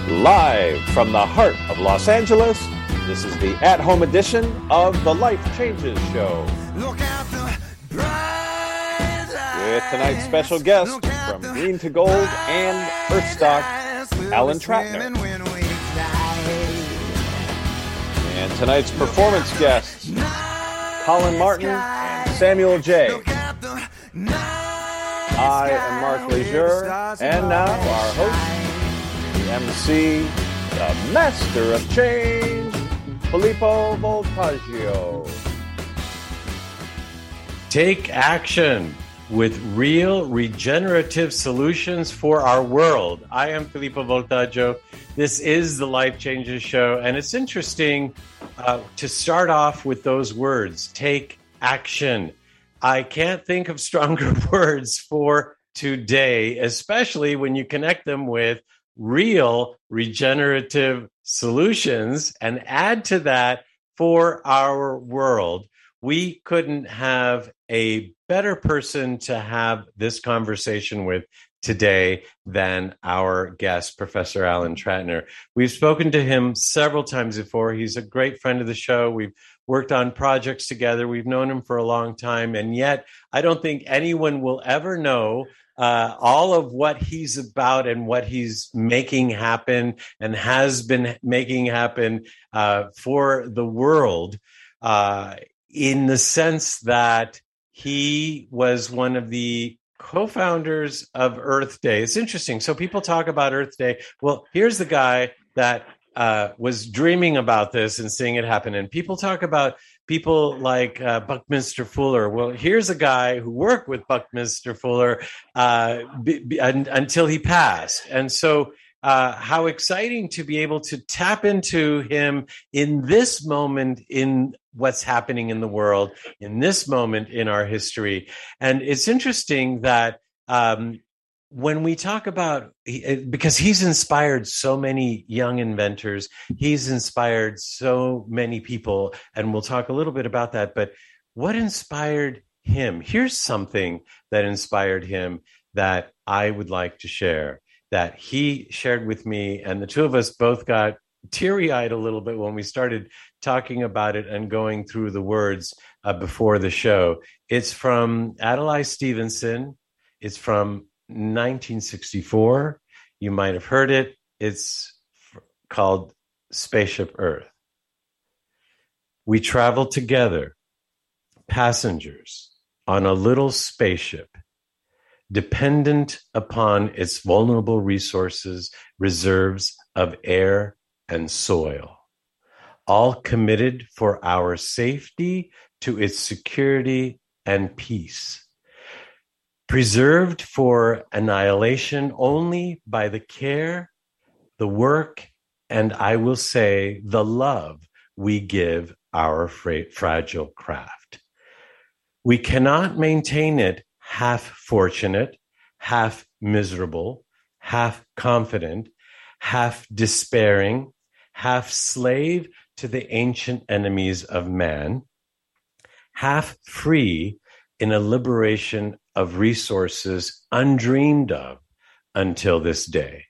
Live from the heart of Los Angeles, this is the at-home edition of the Life Changes Show. With tonight's special guest from Green to Gold and Earthstock, Alan Trotner. And tonight's performance guests, Colin Martin and Samuel J. I am Mark Leisure, and now our host, the MC, the Master of Change, Filippo Voltaggio. Take action with real regenerative solutions for our world. I am Filippo Voltaggio. This is the Life Changes Show, and it's interesting to start off with those words, take action. I can't think of stronger words for today, especially when you connect them with real regenerative solutions and add to that for our world. We couldn't have a better person to have this conversation with today than our guest, Professor Alan Trotner. We've spoken to him several times before. He's a great friend of the show. We've worked on projects together. We've known him for a long time. And yet, I don't think anyone will ever know all of what he's about and what he's making happen and has been making happen for the world in the sense that he was one of the co-founders of Earth Day. It's interesting. So people talk about Earth Day. Well, here's the guy that was dreaming about this and seeing it happen. And people talk about people like Buckminster Fuller. Well, here's a guy who worked with Buckminster Fuller until he passed. And so how exciting to be able to tap into him in this moment in what's happening in the world, in this moment in our history. And it's interesting that when we talk about, because he's inspired so many young inventors, he's inspired so many people, and we'll talk a little bit about that, but what inspired him? Here's something that inspired him that I would like to share, that he shared with me, and the two of us both got teary-eyed a little bit when we started talking about it and going through the words before the show. It's from Adlai Stevenson. It's from 1964. You might have heard it. It's called Spaceship Earth. We travel together, passengers, on a little spaceship, dependent upon its vulnerable resources, reserves of air and soil, all committed for our safety, to its security and peace, preserved for annihilation only by the care, the work, and I will say the love we give our fragile craft. We cannot maintain it half fortunate, half miserable, half confident, half despairing, half slave to the ancient enemies of man, half free in a liberation of resources undreamed of until this day.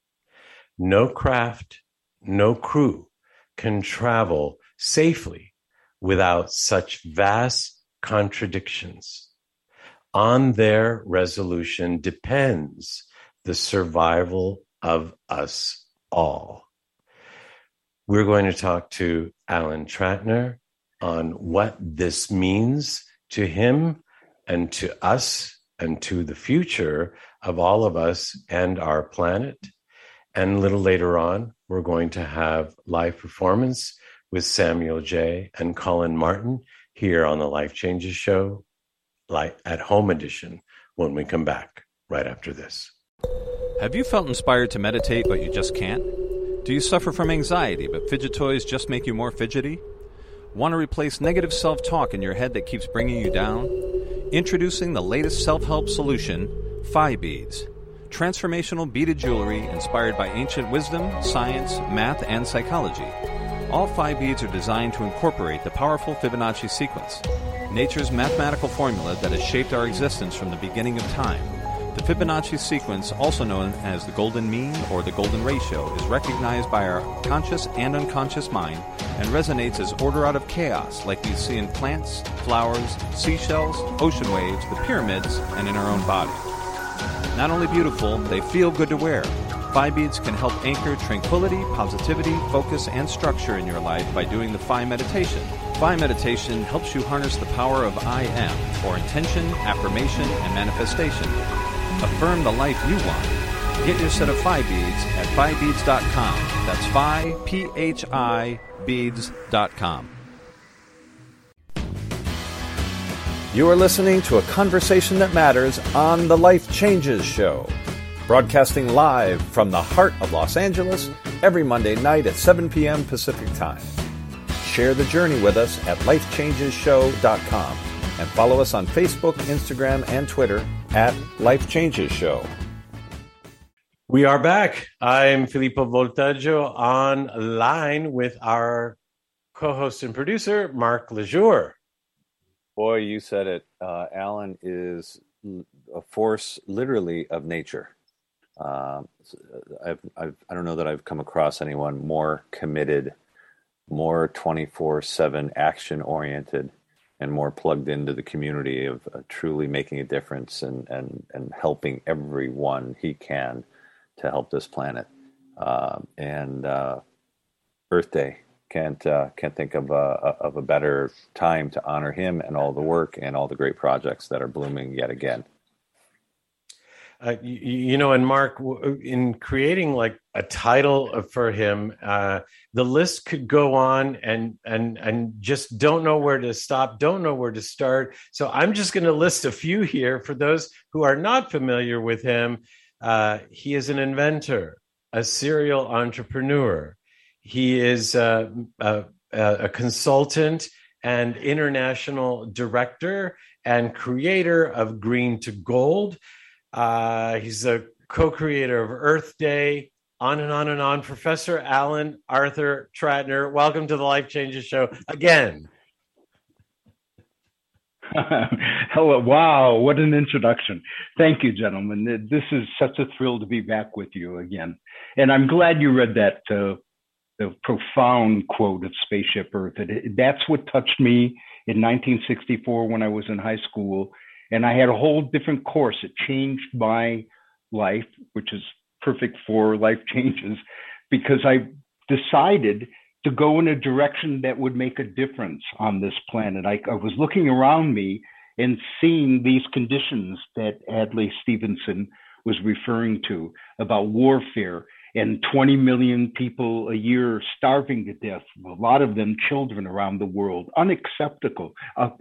No craft, no crew can travel safely without such vast contradictions. On their resolution depends the survival of us all. We're going to talk to Alan Trotner on what this means to him and to us and to the future of all of us and our planet. And a little later on, we're going to have live performance with Samuel J. and Colin Martin here on the Life Changes Show, at home edition, when we come back right after this. Have you felt inspired to meditate, but you just can't? Do you suffer from anxiety, but fidget toys just make you more fidgety? Want to replace negative self-talk in your head that keeps bringing you down? Introducing the latest self-help solution, Phi Beads. Transformational beaded jewelry inspired by ancient wisdom, science, math, and psychology. All Phi Beads are designed to incorporate the powerful Fibonacci sequence, nature's mathematical formula that has shaped our existence from the beginning of time, The Fibonacci sequence, also known as the golden mean or the golden ratio, is recognized by our conscious and unconscious mind and resonates as order out of chaos, like we see in plants, flowers, seashells, ocean waves, the pyramids, and in our own body. Not only beautiful, they feel good to wear. Phi beads can help anchor tranquility, positivity, focus, and structure in your life by doing the Phi meditation. Phi meditation helps you harness the power of I am, or intention, affirmation, and manifestation. Affirm the life you want. Get your set of Phi beads at phibeads.com. That's Phi, P-H-I, beads.com. You are listening to a conversation that matters on The Life Changes Show, broadcasting live from the heart of Los Angeles every Monday night at 7 p.m. Pacific Time. Share the journey with us at lifechangeshow.com and follow us on Facebook, Instagram, and Twitter at Life Changes Show. We are back. I'm Filippo Voltaggio online with our co-host and producer, Mark Lejour. Boy, you said it. Alan is a force literally of nature. I don't know that I've come across anyone more committed, more 24/7 action-oriented, and more plugged into the community of truly making a difference and helping everyone he can to help this planet. And Earth Day. Can't think of a better time to honor him and all the work and all the great projects that are blooming yet again. And Mark, in creating like a title for him, the list could go on and just don't know where to stop, don't know where to start. So I'm just going to list a few here for those who are not familiar with him. He is an inventor, a serial entrepreneur. He is a consultant and international director and creator of Green to Gold. He's a co-creator of Earth Day, on and on and on. Professor Alan Arthur Tratner, welcome to the Life Changes Show again. Hello. Wow, what an introduction. Thank you, gentlemen. This is such a thrill to be back with you again. And I'm glad you read that the profound quote of Spaceship Earth. That's what touched me in 1964 when I was in high school. And I had a whole different course. It changed my life, which is perfect for life changes, because I decided to go in a direction that would make a difference on this planet. I was looking around me and seeing these conditions that Adlai Stevenson was referring to about warfare and 20 million people a year starving to death, a lot of them children around the world, unacceptable,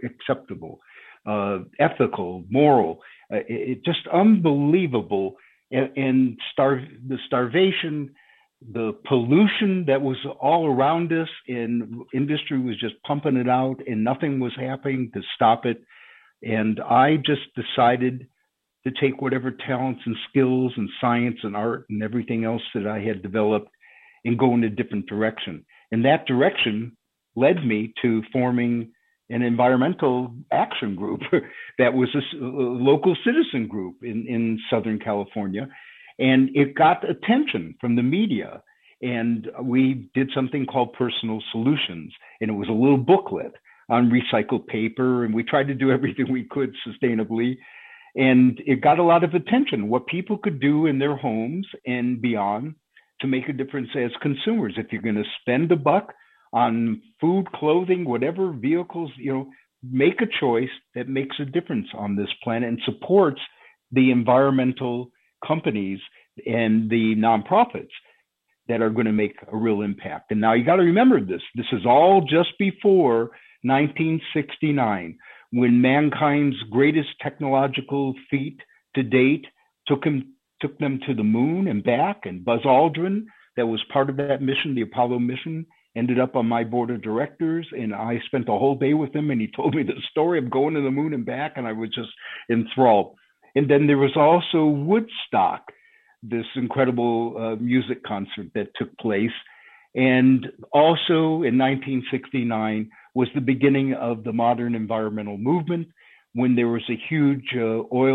ethical, moral, just unbelievable. And the starvation, the pollution that was all around us, and industry was just pumping it out and nothing was happening to stop it. And I just decided to take whatever talents and skills and science and art and everything else that I had developed and go in a different direction. And that direction led me to forming an environmental action group that was a local citizen group in Southern California. And it got attention from the media. And we did something called Personal Solutions. And it was a little booklet on recycled paper. And we tried to do everything we could sustainably. And it got a lot of attention, what people could do in their homes and beyond to make a difference as consumers. If you're going to spend a buck on food, clothing, whatever, vehicles, make a choice that makes a difference on this planet and supports the environmental companies and the nonprofits that are going to make a real impact. And now you got to remember this. This is all just before 1969. When mankind's greatest technological feat to date took them to the moon and back, and Buzz Aldrin, that was part of that mission, the Apollo mission, ended up on my board of directors, and I spent the whole day with him, and he told me the story of going to the moon and back, and I was just enthralled. And then there was also Woodstock, this incredible music concert that took place. And also in 1969 was the beginning of the modern environmental movement, when there was a huge oil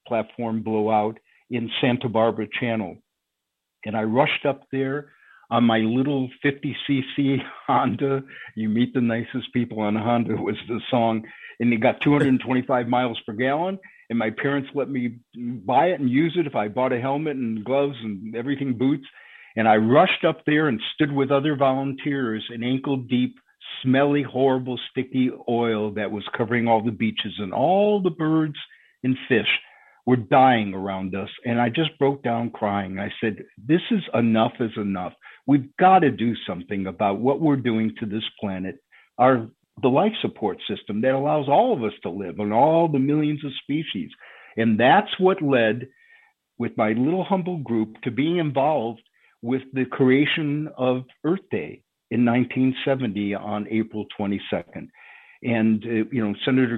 platform blow out in Santa Barbara Channel. And I rushed up there on my little 50cc Honda. You meet the nicest people on Honda was the song. And it got 225 miles per gallon. And my parents let me buy it and use it if I bought a helmet and gloves and everything, boots. And I rushed up there and stood with other volunteers in ankle deep, smelly, horrible, sticky oil that was covering all the beaches, and all the birds and fish were dying around us. And I just broke down crying. I said, this is enough is enough. We've got to do something about what we're doing to this planet, the life support system that allows all of us to live and all the millions of species. And that's what led, with my little humble group, to being involved with the creation of Earth Day in 1970 on April 22nd. And, Senator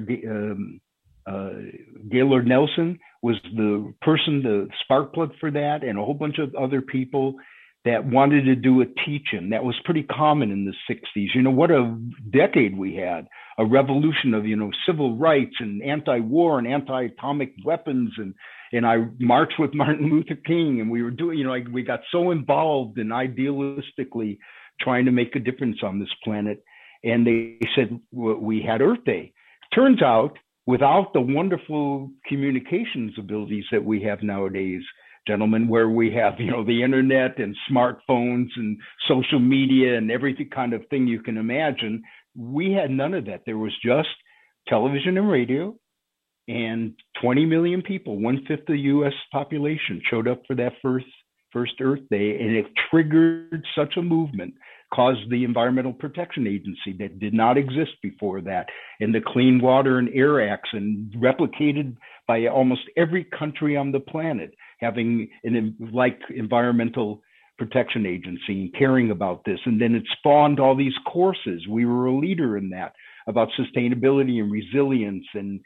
Gaylord Nelson was the person, the spark plug for that, and a whole bunch of other people that wanted to do a teach-in. That was pretty common in the 60s. What a decade we had, a revolution of, civil rights and anti-war and anti-atomic weapons. And I marched with Martin Luther King, and we were doing, we got so involved and idealistically trying to make a difference on this planet. And they said, we had Earth Day. Turns out, without the wonderful communications abilities that we have nowadays, gentlemen, where we have, the internet and smartphones and social media and every kind of thing you can imagine, we had none of that. There was just television and radio, and 20 million people, 1/5 of the U.S. population, showed up for that first Earth Day, and it triggered such a movement, caused the Environmental Protection Agency that did not exist before that, and the Clean Water and Air Acts, and replicated by almost every country on the planet, having an Environmental Protection Agency and caring about this. And then it spawned all these courses. We were a leader in that, about sustainability and resilience and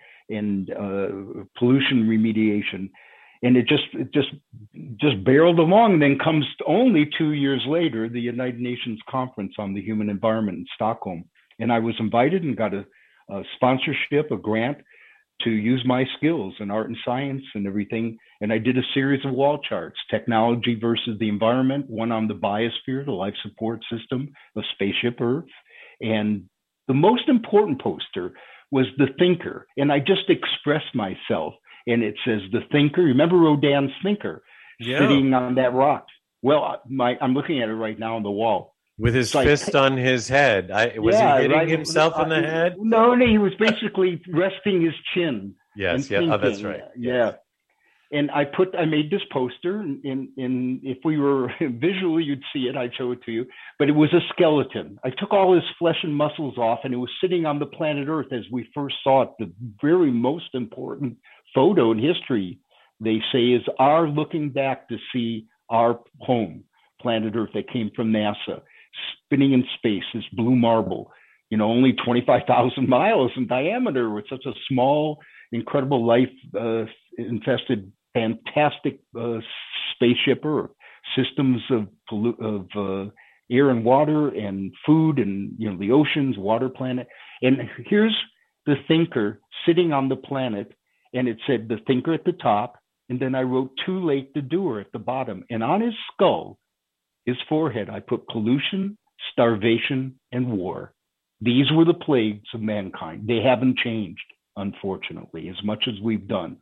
pollution remediation. And it just barreled along. And then comes only 2 years later, the United Nations Conference on the Human Environment in Stockholm. And I was invited and got a sponsorship, a grant, to use my skills in art and science and everything. And I did a series of wall charts, technology versus the environment, one on the biosphere, the life support system of Spaceship Earth. And the most important poster was The Thinker. And I just expressed myself. And it says The Thinker. Remember Rodin's Thinker? Yeah. Sitting on that rock. Well, I'm looking at it right now on the wall. With his fist on his head. Was he hitting himself in the head? No, he was basically resting his chin. Yes, yeah. Oh, that's right. Yeah. And I made this poster, and if we were visually, you'd see it. I'd show it to you. But it was a skeleton. I took all his flesh and muscles off, and it was sitting on the planet Earth as we first saw it. The very most important photo in history, they say, is our looking back to see our home, planet Earth, that came from NASA, spinning in space, this blue marble, only 25,000 miles in diameter, with such a small, incredible life infested, fantastic spaceship Earth, systems of air and water and food and the oceans, water planet. And here's the Thinker sitting on the planet, and it said The Thinker at the top, and then I wrote Too Late the Doer at the bottom. And on his skull, his forehead, I put pollution, starvation, and war. These were the plagues of mankind. They haven't changed, unfortunately, as much as we've done.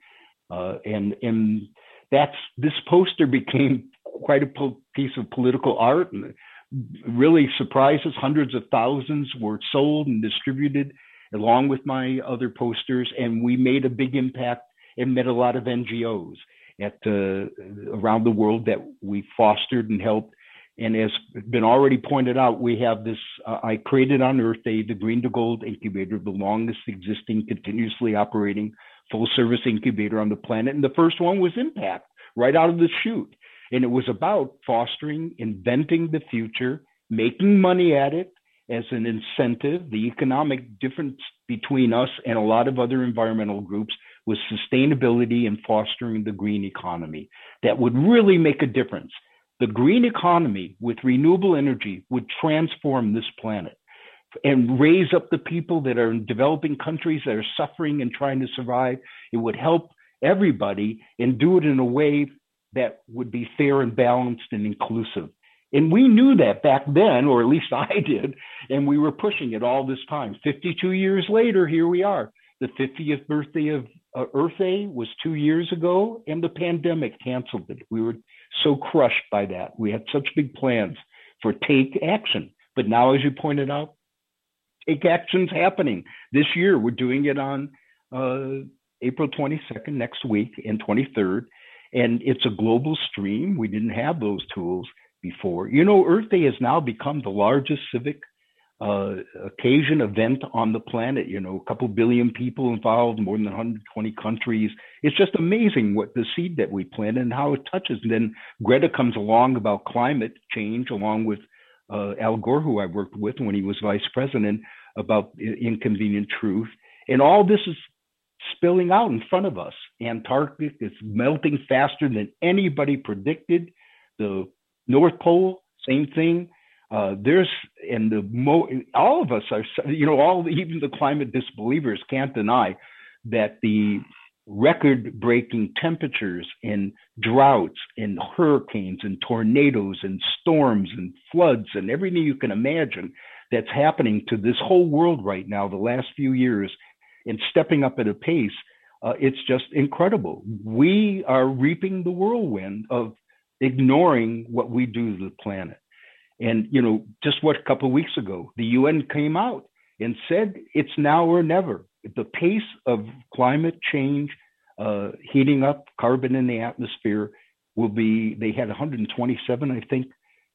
And this poster became quite a piece of political art, and really surprises. Hundreds of thousands were sold and distributed along with my other posters, and we made a big impact and met a lot of NGOs around the world that we fostered and helped. And as been already pointed out, we have this, I created on Earth Day, the Green to Gold Incubator, the longest existing, continuously operating, full service incubator on the planet. And the first one was Impact, right out of the chute. And it was about fostering, inventing the future, making money at it as an incentive. The economic difference between us and a lot of other environmental groups was sustainability and fostering the green economy that would really make a difference. The green economy with renewable energy would transform this planet and raise up the people that are in developing countries that are suffering and trying to survive. It would help everybody and do it in a way that would be fair and balanced and inclusive. And we knew that back then, or at least I did, and we were pushing it all this time. 52 years later, here we are. The 50th birthday of Earth Day was 2 years ago, and the pandemic canceled it. We were so crushed by that. We had such big plans for Take Action. But now, as you pointed out, Take Action's happening this year. We're doing it on April 22nd, next week, and 23rd. And it's a global stream. We didn't have those tools before. You know, Earth Day has now become the largest civic occasion event on the planet. You know, a couple billion people involved, more than 120 countries. It's just amazing what the seed that we plant and how it touches. And then Greta comes along about climate change, along with Al Gore, who I worked with when he was vice president, about Inconvenient Truth. And all this is spilling out in front of us. Antarctic is melting faster than anybody predicted. The North Pole, same thing. All of us are, you know, even the climate disbelievers can't deny that the record-breaking temperatures and droughts and hurricanes and tornadoes and storms and floods and everything you can imagine that's happening to this whole world right now, the last few years, and stepping up at a pace, it's just incredible. We are reaping the whirlwind of ignoring what we do to the planet. And, you know, just a couple of weeks ago, the UN came out and said it's now or never. The pace of climate change, heating up carbon in the atmosphere will be, they had 127, I think,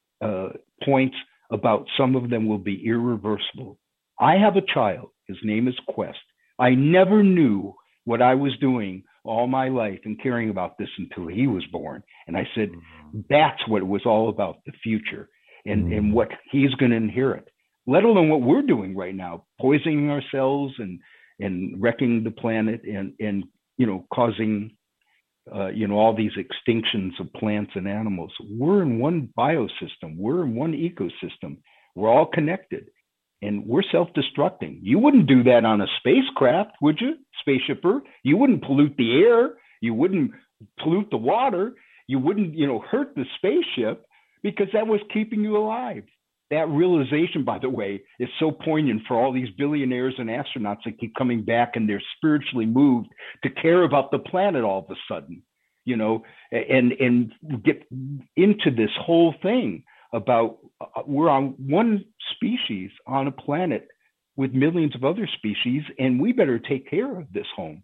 points about some of them will be irreversible. I have a child. His name is Quest. I never knew what I was doing all my life and caring about this until he was born. And I said, that's what it was all about, the future and what he's going to inherit, let alone what we're doing right now, poisoning ourselves and wrecking the planet and you know, causing, you know, all these extinctions of plants and animals. We're in one biosystem. We're in one ecosystem. We're all connected. And we're self-destructing. You wouldn't do that on a spacecraft, would you? Spaceship Earth. You wouldn't pollute the air. You wouldn't pollute the water. You wouldn't, you know, hurt the spaceship because that was keeping you alive. That realization, by the way, is so poignant for all these billionaires and astronauts that keep coming back and they're spiritually moved to care about the planet all of a sudden, you know, and get into this whole thing about we're on one species on a planet with millions of other species, and we better take care of this home.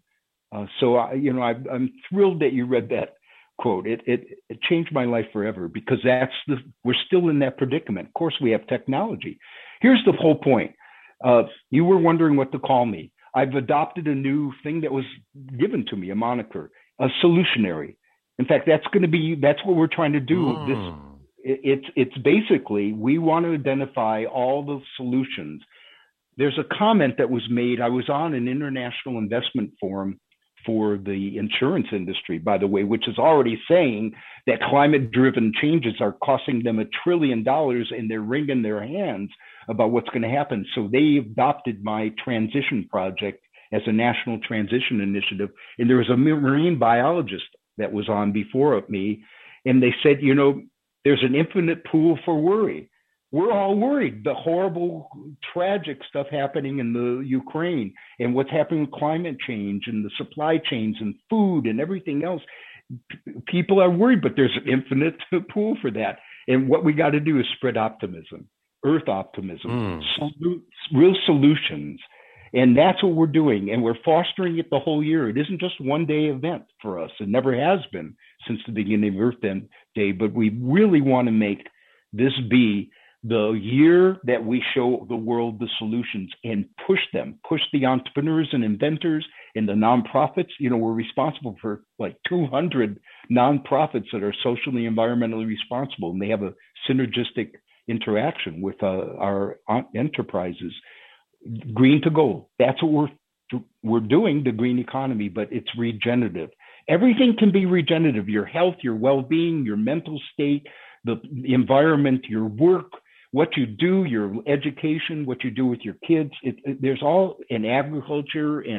You know, I'm thrilled that you read that quote. It changed my life forever because we're still in that predicament. Of course, we have technology. Here's the whole point. You were wondering what to call me. I've adopted a new thing that was given to me, a moniker, a solutionary. In fact, that's what we're trying to do. It's basically, we want to identify all the solutions. There's a comment that was made. I was on an international investment forum for the insurance industry, by the way, which is already saying that climate-driven changes are costing them $1 trillion and they're wringing their hands about what's going to happen. So they adopted my transition project as a national transition initiative. And there was a marine biologist that was on before me, and they said, you know, there's an infinite pool for worry. We're all worried. The horrible, tragic stuff happening in the Ukraine and what's happening with climate change and the supply chains and food and everything else. People are worried, but there's an infinite pool for that. And what we got to do is spread optimism, earth optimism, real solutions. And that's what we're doing. And we're fostering it the whole year. It isn't just one day event for us. It never has been since the beginning of Earth Day, but we really want to make this be the year that we show the world the solutions and push the entrepreneurs and inventors and the nonprofits. You know, we're responsible for like 200 nonprofits that are socially, environmentally responsible, and they have a synergistic interaction with our enterprises. Green to gold. That's what we're doing, the green economy, but it's regenerative. Everything can be regenerative. Your health, your well-being, your mental state, the environment, your work, what you do, your education, what you do with your kids. There's all in agriculture and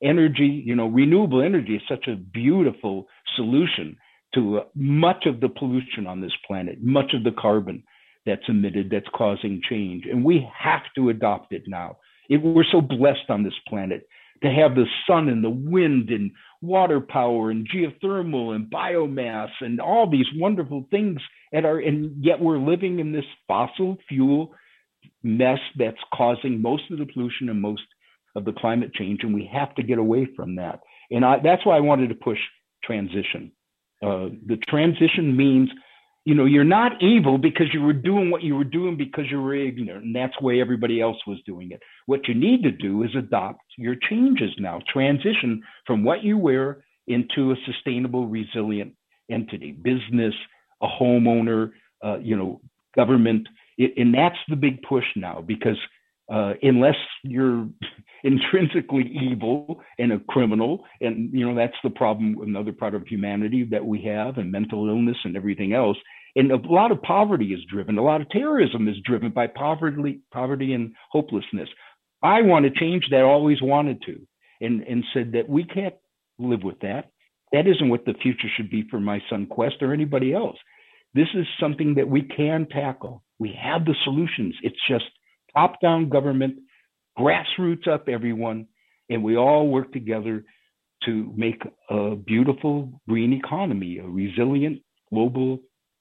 energy, renewable energy is such a beautiful solution to much of the pollution on this planet, much of the carbon that's emitted that's causing change. And we have to adopt it now. We're so blessed on this planet to have the sun and the wind and water power and geothermal and biomass and all these wonderful things and yet we're living in this fossil fuel mess that's causing most of the pollution and most of the climate change. And we have to get away from that. And that's why I wanted to push transition. The transition means, you're not evil because you were doing what you were doing because you were ignorant, and that's the way everybody else was doing it. What you need to do is adopt your changes now, transition from what you were into a sustainable, resilient entity, business, a homeowner, government. And that's the big push now, because unless you're intrinsically evil and a criminal, and that's the problem, another part of humanity that we have, and mental illness and everything else. And a lot of poverty is driven, a lot of terrorism is driven by poverty and hopelessness. I want to change that, always wanted to, and said that we can't live with that. That isn't what the future should be for my son Quest or anybody else. This is something that we can tackle. We have the solutions. It's just top-down government, grassroots up everyone, and we all work together to make a beautiful green economy, a resilient, global,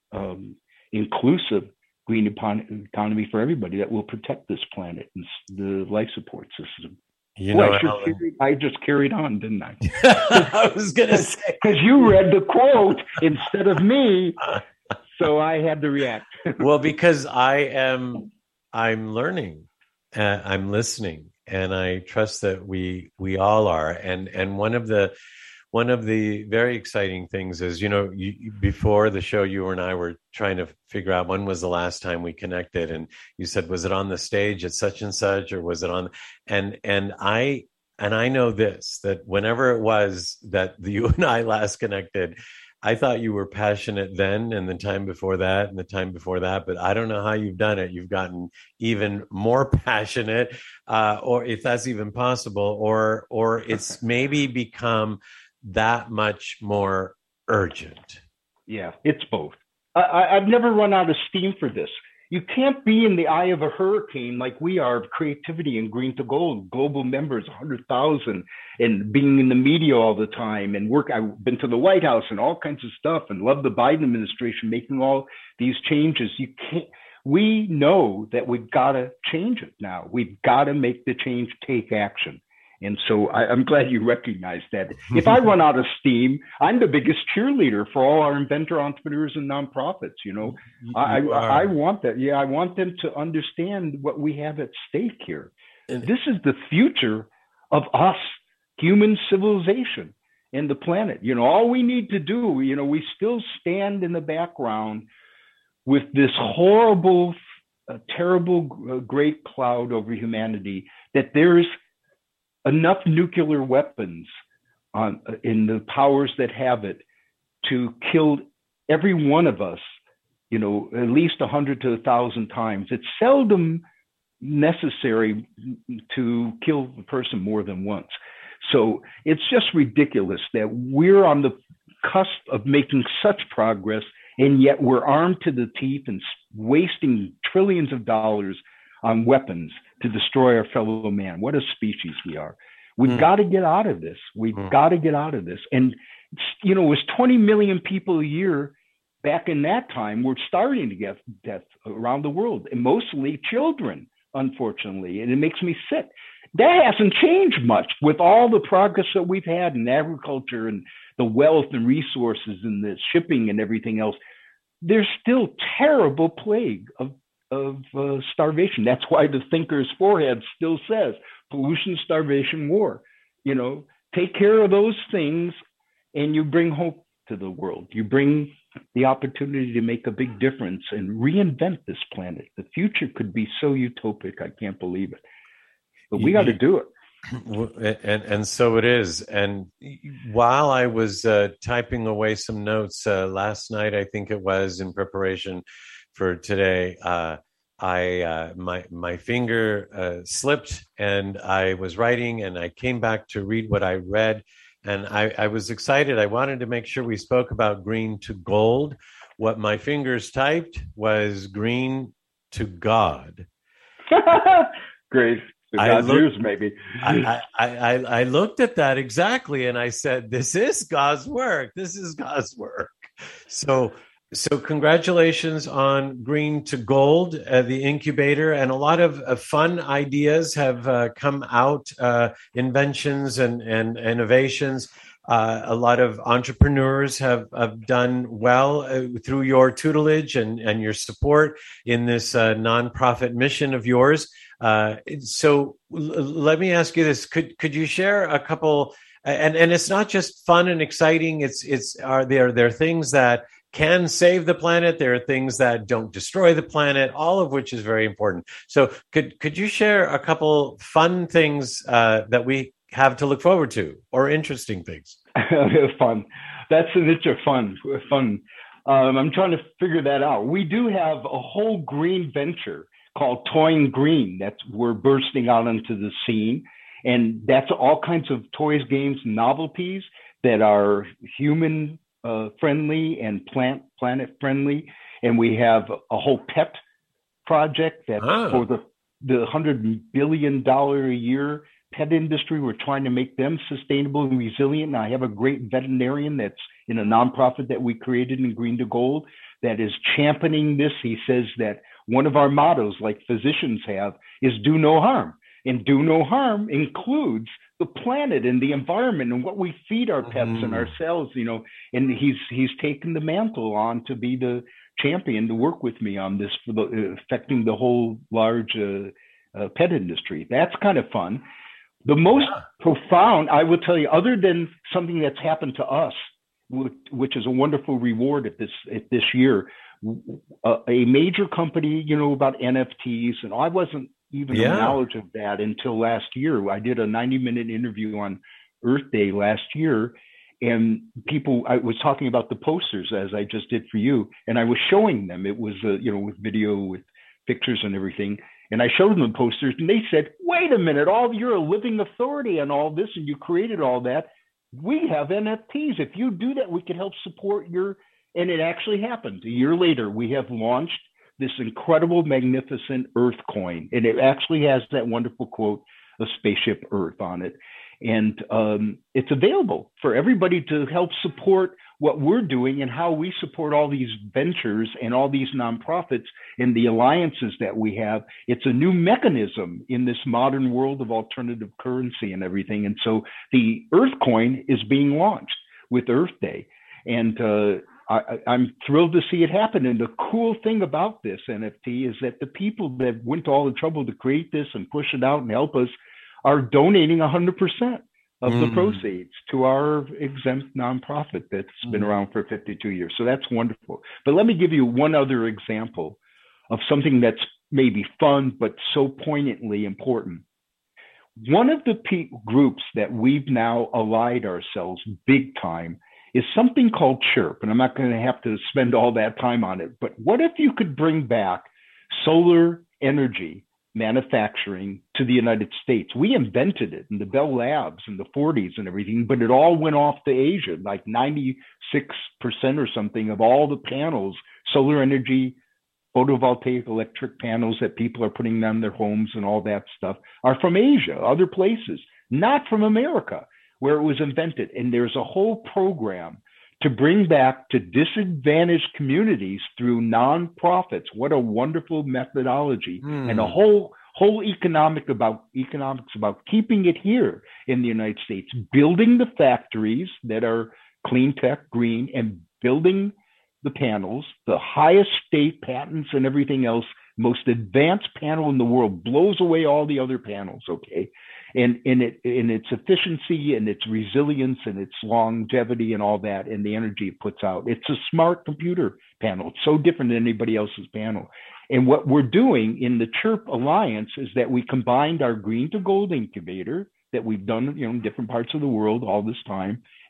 inclusive green economy for everybody that will protect this planet and the life support system. I just carried on, didn't I? I was going to say. Because you read the quote instead of me, so I had to react. Well, because I'm learning, I'm listening, and I trust that we all are. And one of the very exciting things is, before the show, you and I were trying to figure out when was the last time we connected, and you said, was it on the stage at such and such, or was it on? And I know this, that whenever it was that you and I last connected, I thought you were passionate then, and the time before that, and the time before that, but I don't know how you've done it. You've gotten even more passionate, or if that's even possible, or it's maybe become that much more urgent. Yeah, it's both. I've never run out of steam for this. You can't be in the eye of a hurricane like we are of creativity and Green to Gold, global members, 100,000, and being in the media all the time and work. I've been to the White House and all kinds of stuff and love the Biden administration making all these changes. You can't. We know that we've got to change it now. We've got to make the change, take action. And so I'm glad you recognize that. If I run out of steam, I'm the biggest cheerleader for all our inventor entrepreneurs and nonprofits. I want that. Yeah, I want them to understand what we have at stake here. This is the future of us, human civilization and the planet. All we need to do, we still stand in the background with this horrible, terrible, great cloud over humanity, that there's enough nuclear weapons in the powers that have it to kill every one of us, at least 100 to 1,000 times. It's seldom necessary to kill a person more than once. So it's just ridiculous that we're on the cusp of making such progress, and yet we're armed to the teeth and wasting trillions of dollars on weapons to destroy our fellow man. What a species we are. We've got to get out of this. We've got to get out of this. And, it was 20 million people a year back in that time were starving to get death around the world, and mostly children, unfortunately. And it makes me sick. That hasn't changed much with all the progress that we've had in agriculture and the wealth and resources and the shipping and everything else. There's still terrible plague of starvation. That's why the thinker's forehead still says pollution, starvation, war. Take care of those things and you bring hope to the world. You bring the opportunity to make a big difference and reinvent this planet. The future could be so utopic. I can't believe it, but we got to do it. And so it is. And while I was typing away some notes last night, I think it was, in preparation for today, my finger slipped, and I was writing, and I came back to read what I read, and I was excited. I wanted to make sure we spoke about green to gold. What my fingers typed was green to God. Great. God's news, maybe. I looked at that exactly, and I said, "This is God's work. This is God's work." So congratulations on Green to Gold, the incubator, and a lot of fun ideas have come out, inventions and innovations. A lot of entrepreneurs have done well through your tutelage and your support in this nonprofit mission of yours. So let me ask you this: Could you share a couple? And it's not just fun and exciting. Are there things that can save the planet? There are things that don't destroy the planet. All of which is very important. So could you share a couple fun things that we have to look forward to, or interesting things? Fun. That's an itch of fun. I'm trying to figure that out. We do have a whole green venture called Toying Green we're bursting out into the scene. And that's all kinds of toys, games, novelties that are human friendly and planet friendly. And we have a whole pet project that's for the $100 billion a year pet industry. We're trying to make them sustainable and resilient. And I have a great veterinarian that's in a nonprofit that we created in Green to Gold that is championing this. He says that one of our mottos, like physicians have, is do no harm. And do no harm includes the planet and the environment and what we feed our pets and ourselves, and he's taken the mantle on to be the champion to work with me on this for affecting the whole large pet industry. That's kind of fun. The most profound, I will tell you, other than something that's happened to us, which is a wonderful reward at this year, a major company, about NFTs, and I wasn't even knowledge of that until last year. I did a 90-minute interview on Earth Day last year, and I was talking about the posters as I just did for you, and I was showing them. It was, with video, with pictures and everything. And I showed them the posters, and they said, "Wait a minute, you're a living authority on all this, and you created all that. We have NFTs. If you do that, we can help support your." And it actually happened. A year later, we have launched this incredible, magnificent Earth coin. And it actually has that wonderful quote, "A spaceship Earth," on it. And it's available for everybody to help support what we're doing and how we support all these ventures and all these nonprofits and the alliances that we have. It's a new mechanism in this modern world of alternative currency and everything. And so the Earth coin is being launched with Earth Day. And I'm thrilled to see it happen. And the cool thing about this NFT is that the people that went to all the trouble to create this and push it out and help us are donating 100% of the proceeds to our exempt nonprofit that's been around for 52 years. So that's wonderful. But let me give you one other example of something that's maybe fun, but so poignantly important. One of the groups that we've now allied ourselves big time is something called Chirp. And I'm not going to have to spend all that time on it, but what if you could bring back solar energy manufacturing to the United States? We invented it in the Bell Labs in the 40s and everything, but it all went off to Asia. Like 96% or something of all the panels, solar energy, photovoltaic electric panels that people are putting on their homes and all that stuff are from Asia, other places, not from America, where it was invented. And there's a whole program to bring back to disadvantaged communities through nonprofits. What a wonderful methodology, and a whole economics about keeping it here in the United States, building the factories that are clean tech, green, and building the panels, the highest state patents and everything else, most advanced panel in the world, blows away all the other panels. Okay. And in its efficiency and its resilience and its longevity and all that, and the energy it puts out. It's a smart computer panel. It's so different than anybody else's panel. And what we're doing in the Chirp Alliance is that we combined our Green to Gold incubator that we've done, in different parts of the world all this time,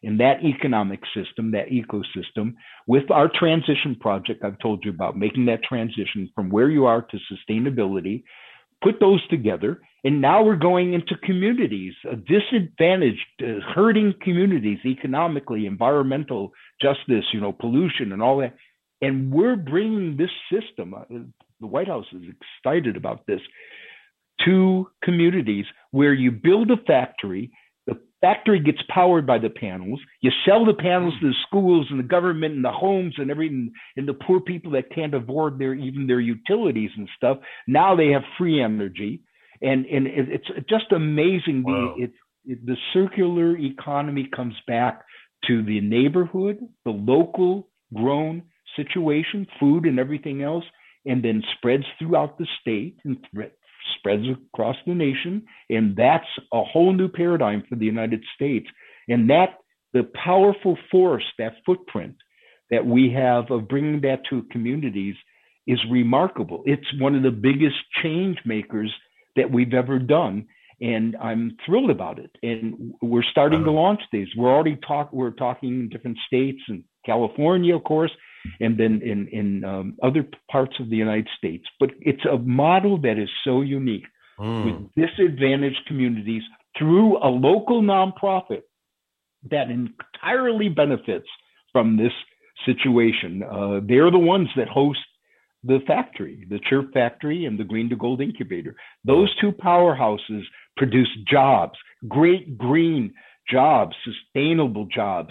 And that economic system, that ecosystem, with our transition project I've told you about, making that transition from where you are to sustainability, put those together. And now we're going into communities, disadvantaged, hurting communities, economically, environmental justice, pollution and all that. And we're bringing this system, the White House is excited about this, to communities where you build a factory. The factory gets powered by the panels. You sell the panels to the schools and the government and the homes and everything, and the poor people that can't afford even their utilities and stuff. Now they have free energy, and it's just amazing. Wow. The circular economy comes back to the neighborhood, the local grown situation, food and everything else, and then spreads throughout the state and spreads across the nation. And that's a whole new paradigm for the United States. And that the powerful force, that footprint that we have of bringing that to communities is remarkable. It's one of the biggest change makers that we've ever done. And I'm thrilled about it. And we're starting to launch these. We're talking in different states, and California, of course, and then in other parts of the United States. But it's a model that is so unique with disadvantaged communities through a local nonprofit that entirely benefits from this situation. They're the ones that host the factory, the Chirp Factory and the Green to Gold Incubator. Those two powerhouses produce jobs, great green jobs, sustainable jobs,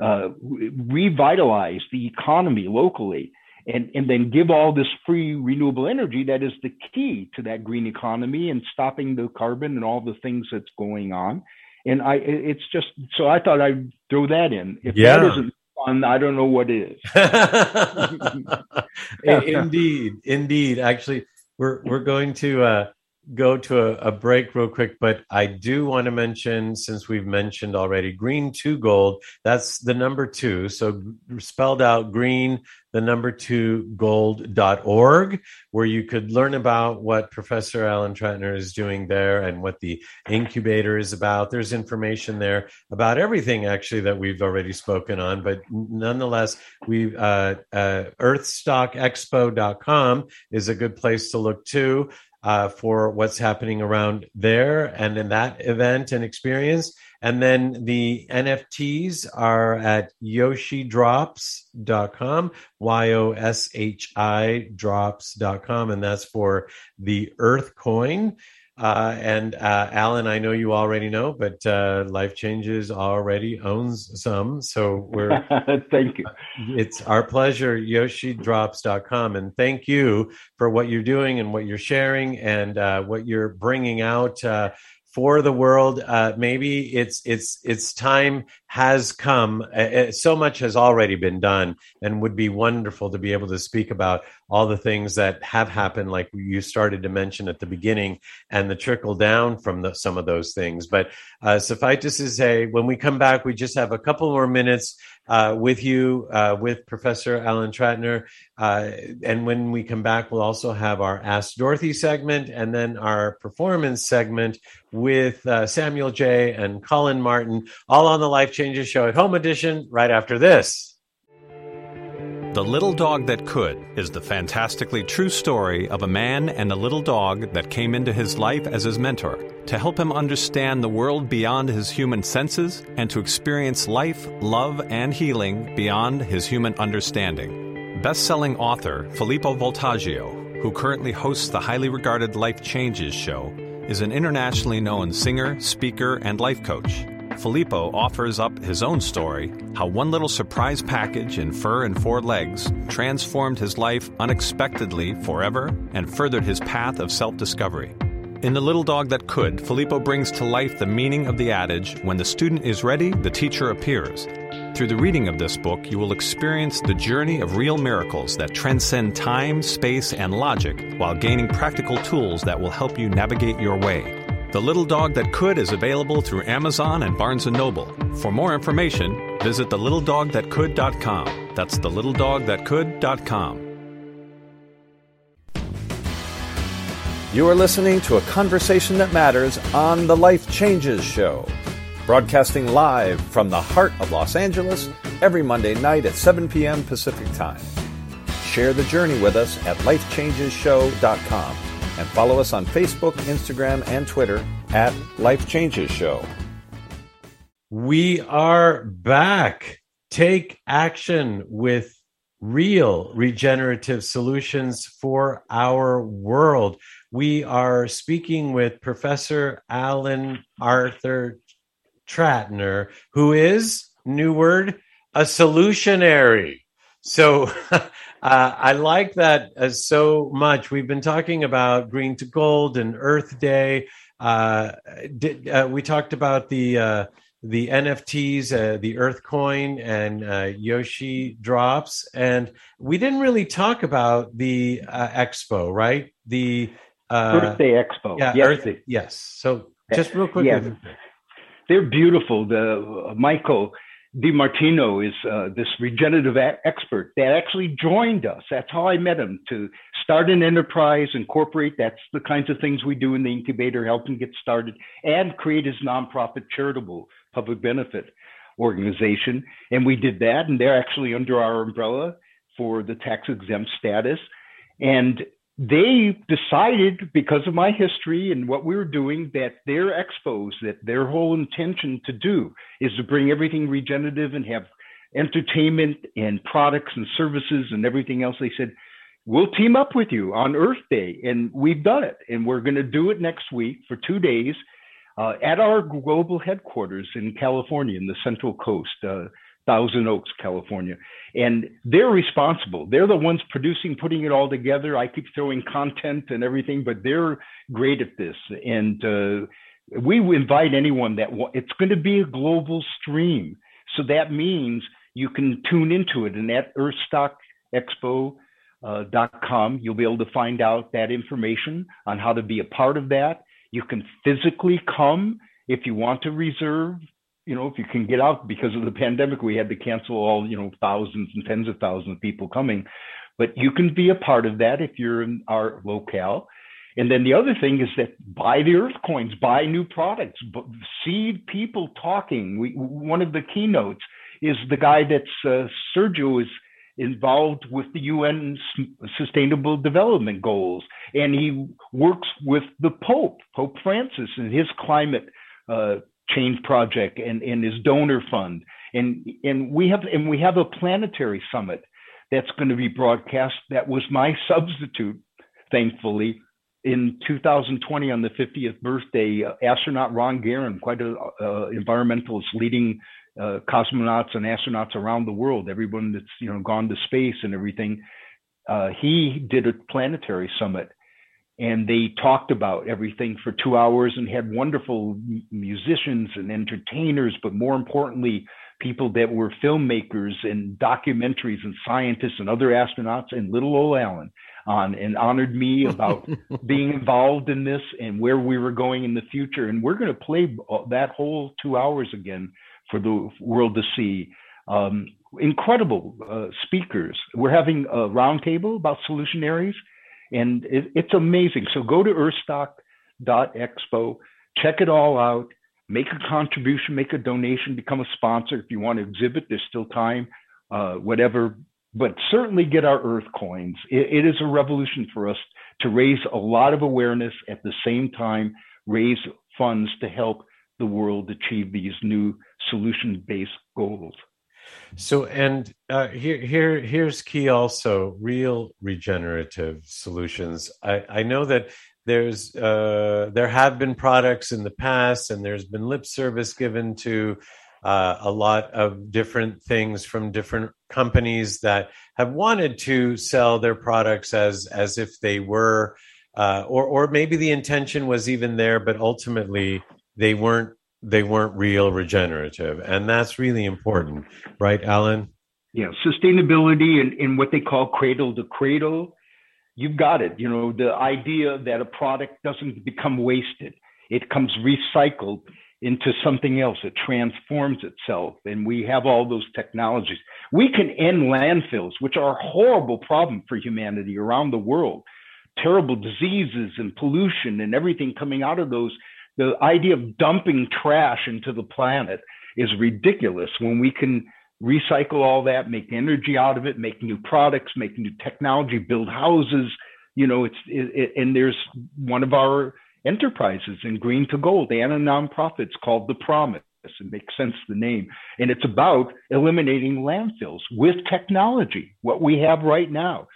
revitalize the economy locally, and then give all this free renewable energy that is the key to that green economy and stopping the carbon and all the things that's going on. And it's just, so I thought I'd throw that in. If that isn't fun, I don't know what is. Indeed. Actually, we're going to go to a break real quick, but I do want to mention, since we've mentioned already, Green to Gold, that's the number 2. So spelled out green, the number 2 gold.org, where you could learn about what Professor Alan Trotner is doing there and what the incubator is about. There's information there about everything actually that we've already spoken on, but nonetheless, earthstockexpo.com is a good place to look too. For what's happening around there and in that event and experience. And then the NFTs are at yoshidrops.com, YOSHI drops.com. And that's for the Earth coin. And Alan, I know you already know, but Life Changes already owns some. So we're thank you. It's our pleasure, yoshidrops.com. And thank you for what you're doing and what you're sharing and what you're bringing out for the world. Maybe its time has come. So much has already been done, and would be wonderful to be able to speak about all the things that have happened, like you started to mention at the beginning, and the trickle down from some of those things. But suffice to say, when we come back, we just have a couple more minutes with you, with Professor Alan Trotner. And when we come back, we'll also have our Ask Dorothy segment and then our performance segment with Samuel J. and Colin Martin, all on the Life Changes Show at Home Edition, right after this. The Little Dog That Could is the fantastically true story of a man and a little dog that came into his life as his mentor to help him understand the world beyond his human senses and to experience life, love, and healing beyond his human understanding. Best-selling author Filippo Voltaggio, who currently hosts the highly regarded Life Changes Show, is an internationally known singer, speaker, and life coach. Filippo offers up his own story, how one little surprise package in fur and 4 legs transformed his life unexpectedly forever and furthered his path of self-discovery. In The Little Dog That Could, Filippo brings to life the meaning of the adage, when the student is ready, the teacher appears. Through the reading of this book, you will experience the journey of real miracles that transcend time, space, and logic while gaining practical tools that will help you navigate your way. The Little Dog That Could is available through Amazon and Barnes & Noble. For more information, visit thelittledogthatcould.com. That's thelittledogthatcould.com. You are listening to A Conversation That Matters on the Life Changes Show. broadcasting live from the heart of Los Angeles every Monday night at 7 p.m. Pacific Time. Share the journey with us at lifechangeshow.com and follow us on Facebook, Instagram, and Twitter at Life Changes Show. We are back. Take action with real regenerative solutions for our world. We are speaking with Professor Alan Arthur Trattner, who is, new word, a solutionary. So I like that so much. We've been talking about Green to Gold and Earth Day. We talked about the NFTs, the Earth Coin, and Yoshi Drops, and we didn't really talk about the expo, right? The Earth Day Expo. Yeah, yes. Earth. Yes. So just real quick. Yeah. They're beautiful. The Michael DiMartino is this regenerative expert that actually joined us. That's how I met him, to start an enterprise, incorporate. That's the kinds of things we do in the incubator, help him get started, and create his nonprofit charitable public benefit organization. And we did that, and they're actually under our umbrella for the tax exempt status. And they decided, because of my history and what we were doing, that their expos, that their whole intention to do is to bring everything regenerative and have entertainment and products and services and everything else. They said, we'll team up with you on Earth Day. And we've done it. And we're going to do it next week for 2 days at our global headquarters in California, in the Central Coast, Thousand Oaks, California. And they're responsible. They're the ones producing, putting it all together. I keep throwing content and everything, but they're great at this. And we invite anyone that it's going to be a global stream. So that means you can tune into it. And at earthstockexpo.com, you'll be able to find out that information on how to be a part of that. You can physically come if you want to reserve. You know, if you can get out, because of the pandemic, we had to cancel all, thousands and tens of thousands of people coming. But you can be a part of that if you're in our locale. And then the other thing is that buy the Earth Coins, buy new products, see people talking. One of the keynotes is the guy that's Sergio is involved with the UN Sustainable Development Goals. And he works with the Pope Francis, and his climate change project and his donor fund. And we have a planetary summit that's going to be broadcast. That was my substitute, thankfully, in 2020 on the 50th birthday. Astronaut Ron Garan, quite an environmentalist, leading cosmonauts and astronauts around the world, everyone that's gone to space and everything. He did a planetary summit. And they talked about everything for 2 hours and had wonderful musicians and entertainers, but more importantly, people that were filmmakers and documentaries and scientists and other astronauts, and little old Alan on, and honored me about being involved in this and where we were going in the future. And we're going to play that whole 2 hours again for the world to see. Incredible speakers. We're having a roundtable about solutionaries. And it's amazing. So go to earthstock.expo, check it all out, make a contribution, make a donation, become a sponsor. If you want to exhibit, there's still time, whatever. But certainly get our Earth Coins. It is a revolution for us to raise a lot of awareness, at the same time, raise funds to help the world achieve these new solution-based goals. So, and here's key also, real regenerative solutions. I know that there have been products in the past, and there's been lip service given to a lot of different things from different companies that have wanted to sell their products as if they were, or maybe the intention was even there, but ultimately they weren't real regenerative. And that's really important, right, Alan? Yeah, sustainability and what they call cradle to cradle. You've got it. The idea that a product doesn't become wasted. It comes recycled into something else. It transforms itself. And we have all those technologies. We can end landfills, which are a horrible problem for humanity around the world. Terrible diseases and pollution and everything coming out of those The idea of dumping trash into the planet is ridiculous when we can recycle all that, make energy out of it, make new products, make new technology, build houses. And there's one of our enterprises in Green to Gold and a nonprofit. It's called The Promise. It makes sense, the name. And it's about eliminating landfills with technology, what we have right now,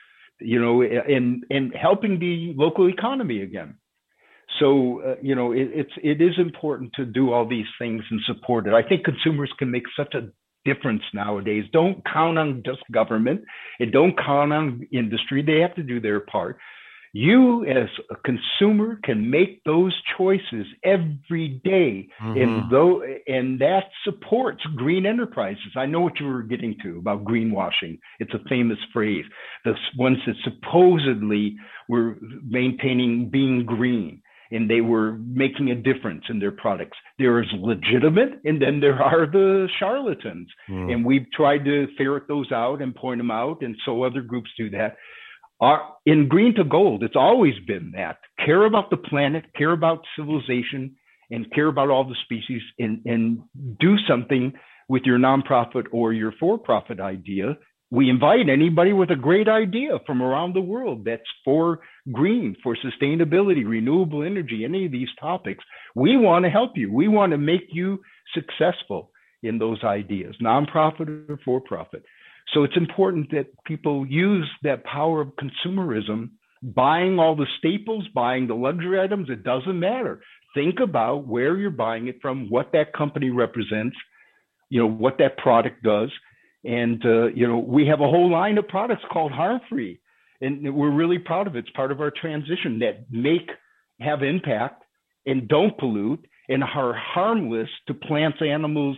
and helping the local economy again. So, it is important to do all these things and support it. I think consumers can make such a difference nowadays. Don't count on just government and don't count on industry. They have to do their part. You as a consumer can make those choices every day. And that supports green enterprises. I know what you were getting to about greenwashing. It's a famous phrase. The ones that supposedly were maintaining being green and they were making a difference in their products. There is legitimate, and then there are the charlatans. And we've tried to ferret those out and point them out, and so other groups do that. In Green to Gold, it's always been that. Care about the planet, care about civilization, and care about all the species, and do something with your nonprofit or your for-profit idea. We invite anybody with a great idea from around the world that's for green, for sustainability, renewable energy, any of these topics. We want to help you. We want to make you successful in those ideas, nonprofit or for-profit. So it's important that people use that power of consumerism, buying all the staples, buying the luxury items. It doesn't matter. Think about where you're buying it from, what that company represents, what that product does. And, we have a whole line of products called Harm Free, and we're really proud of it. It's part of our transition that have impact and don't pollute and are harmless to plants, animals,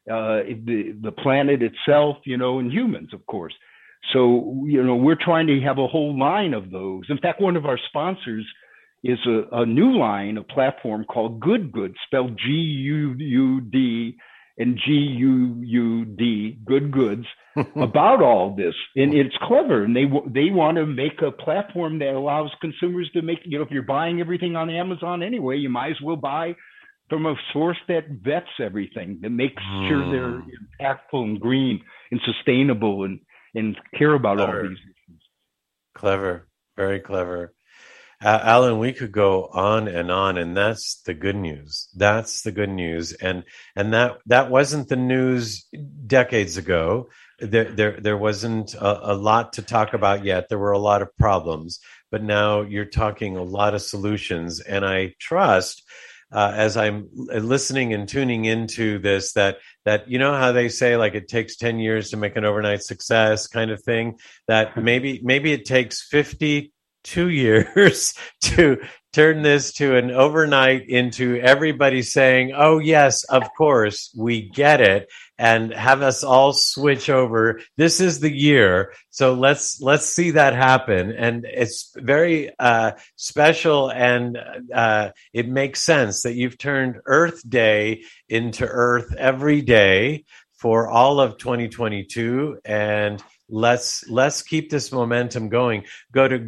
the planet itself, and humans, of course. So, we're trying to have a whole line of those. In fact, one of our sponsors is a new line, a platform called Good Goods, spelled G-U-U-D and G-U-U-D, Good Goods, about all this. And it's clever. And they want to make a platform that allows consumers to make, if you're buying everything on Amazon anyway, you might as well buy from a source that vets everything, that makes sure they're impactful and green and sustainable and care about all these issues. Clever, very clever. Alan, we could go on, and that's the good news. That's the good news, and that wasn't the news decades ago. There wasn't a lot to talk about yet. There were a lot of problems, but now you're talking a lot of solutions, and I trust. As I'm listening and tuning into this, that how they say like it takes 10 years to make an overnight success kind of thing, that maybe it takes 52 years to turn this to an overnight into everybody saying, oh yes, of course, we get it, and have us all switch over. This is the year. So let's see that happen. And it's very special, and it makes sense that you've turned Earth Day into Earth Every Day for all of 2022. And let's keep this momentum going. Go to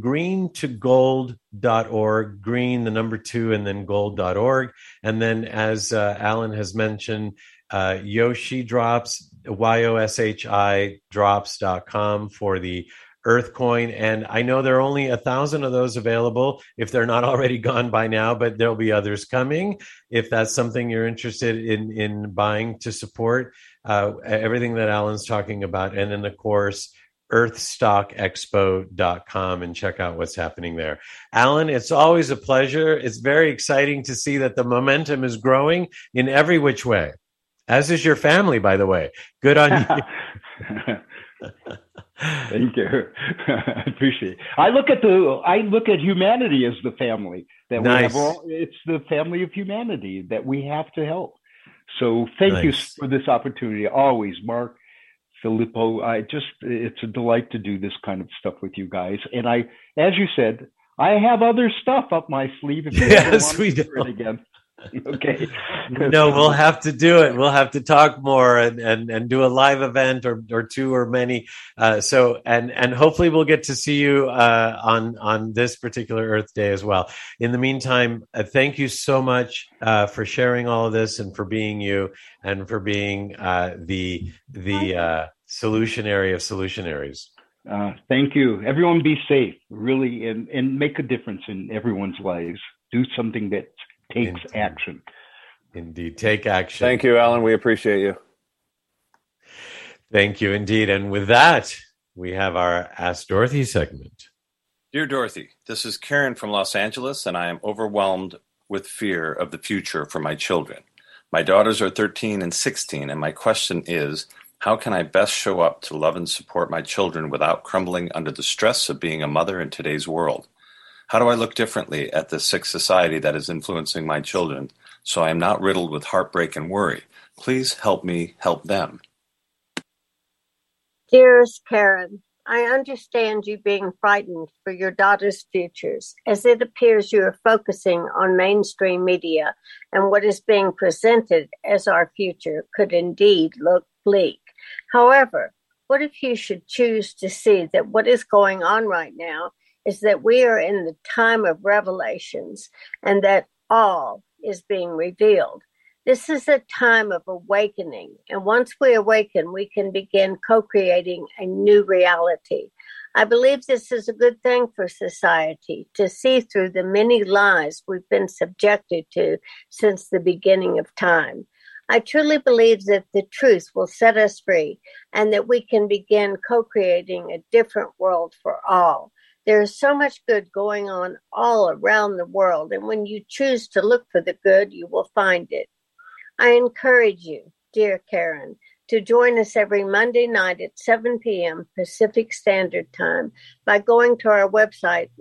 greentogold.org, green, the number 2, and then gold.org. And then, as Alan has mentioned, Yoshi Drops, YOSHI drops.com for the Earth coin. And I know there are only 1,000 of those available if they're not already gone by now, but there'll be others coming. If that's something you're interested in buying to support everything that Alan's talking about. And then, of course, earthstockexpo.com, and check out what's happening there. Alan, it's always a pleasure. It's very exciting to see that the momentum is growing in every which way, as is your family, by the way. Good on you. Thank you. I appreciate it. I look at humanity as the family that nice. We have. It's the family of humanity that we have to help. So thank you for this opportunity. Always, Mark, Filippo. It's a delight to do this kind of stuff with you guys. And as you said, I have other stuff up my sleeve. If you yes, we do. It again. Okay. No, we'll have to do it. We'll have to talk more and do a live event or two or many. And hopefully we'll get to see you on this particular Earth Day as well. In the meantime, thank you so much for sharing all of this and for being you and for being the solutionary of solutionaries. Thank you. Everyone be safe, really, and make a difference in everyone's lives. Do something that takes action. Indeed. Take action. Thank you, Alan. We appreciate you. Thank you indeed. And with that, we have our Ask Dorothy segment. Dear Dorothy, this is Karen from Los Angeles, and I am overwhelmed with fear of the future for my children. My daughters are 13 and 16, and my question is, how can I best show up to love and support my children without crumbling under the stress of being a mother in today's world? How do I look differently at the sick society that is influencing my children so I am not riddled with heartbreak and worry? Please help me help them. Dearest Karen, I understand you being frightened for your daughter's futures, as it appears you are focusing on mainstream media, and what is being presented as our future could indeed look bleak. However, what if you should choose to see that what is going on right now is that we are in the time of revelations and that all is being revealed. This is a time of awakening, and once we awaken, we can begin co-creating a new reality. I believe this is a good thing for society, to see through the many lies we've been subjected to since the beginning of time. I truly believe that the truth will set us free and that we can begin co-creating a different world for all. There is so much good going on all around the world, and when you choose to look for the good, you will find it. I encourage you, dear Karen, to join us every Monday night at 7 p.m. Pacific Standard Time by going to our website,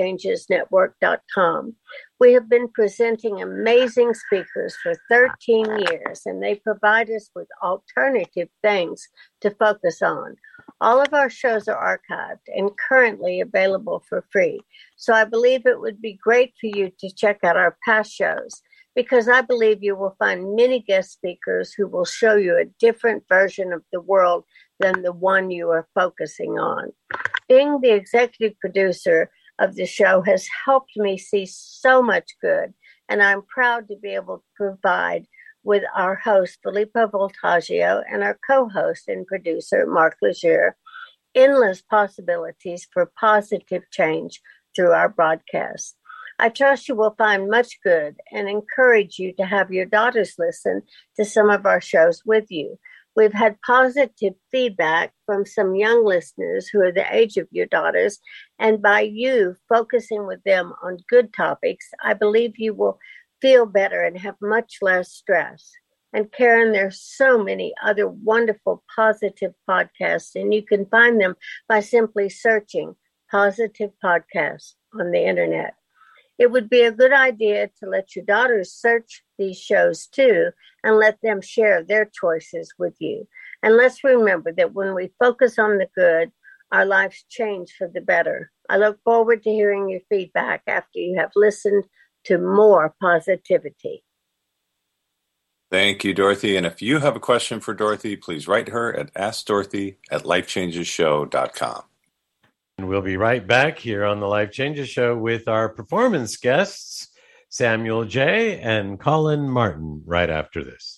lifechangesnetwork.com. We have been presenting amazing speakers for 13 years, and they provide us with alternative things to focus on. All of our shows are archived and currently available for free. So I believe it would be great for you to check out our past shows, because I believe you will find many guest speakers who will show you a different version of the world than the one you are focusing on. Being the executive producer of the show has helped me see so much good, and I'm proud to be able to provide with our host, Filippo Voltaggio, and our co-host and producer, Mark Leger, endless possibilities for positive change through our broadcast. I trust you will find much good and encourage you to have your daughters listen to some of our shows with you. We've had positive feedback from some young listeners who are the age of your daughters, and by you focusing with them on good topics, I believe you will feel better and have much less stress. And Karen, there's so many other wonderful positive podcasts, and you can find them by simply searching positive podcasts on the internet. It would be a good idea to let your daughters search these shows too and let them share their choices with you. And let's remember that when we focus on the good, our lives change for the better. I look forward to hearing your feedback after you have listened to more positivity. Thank you, Dorothy. And if you have a question for Dorothy, please write her at AskDorothy@LifeChangesShow.com. And we'll be right back here on the Life Changes Show with our performance guests, Samuel J. and Colin Martin, right after this.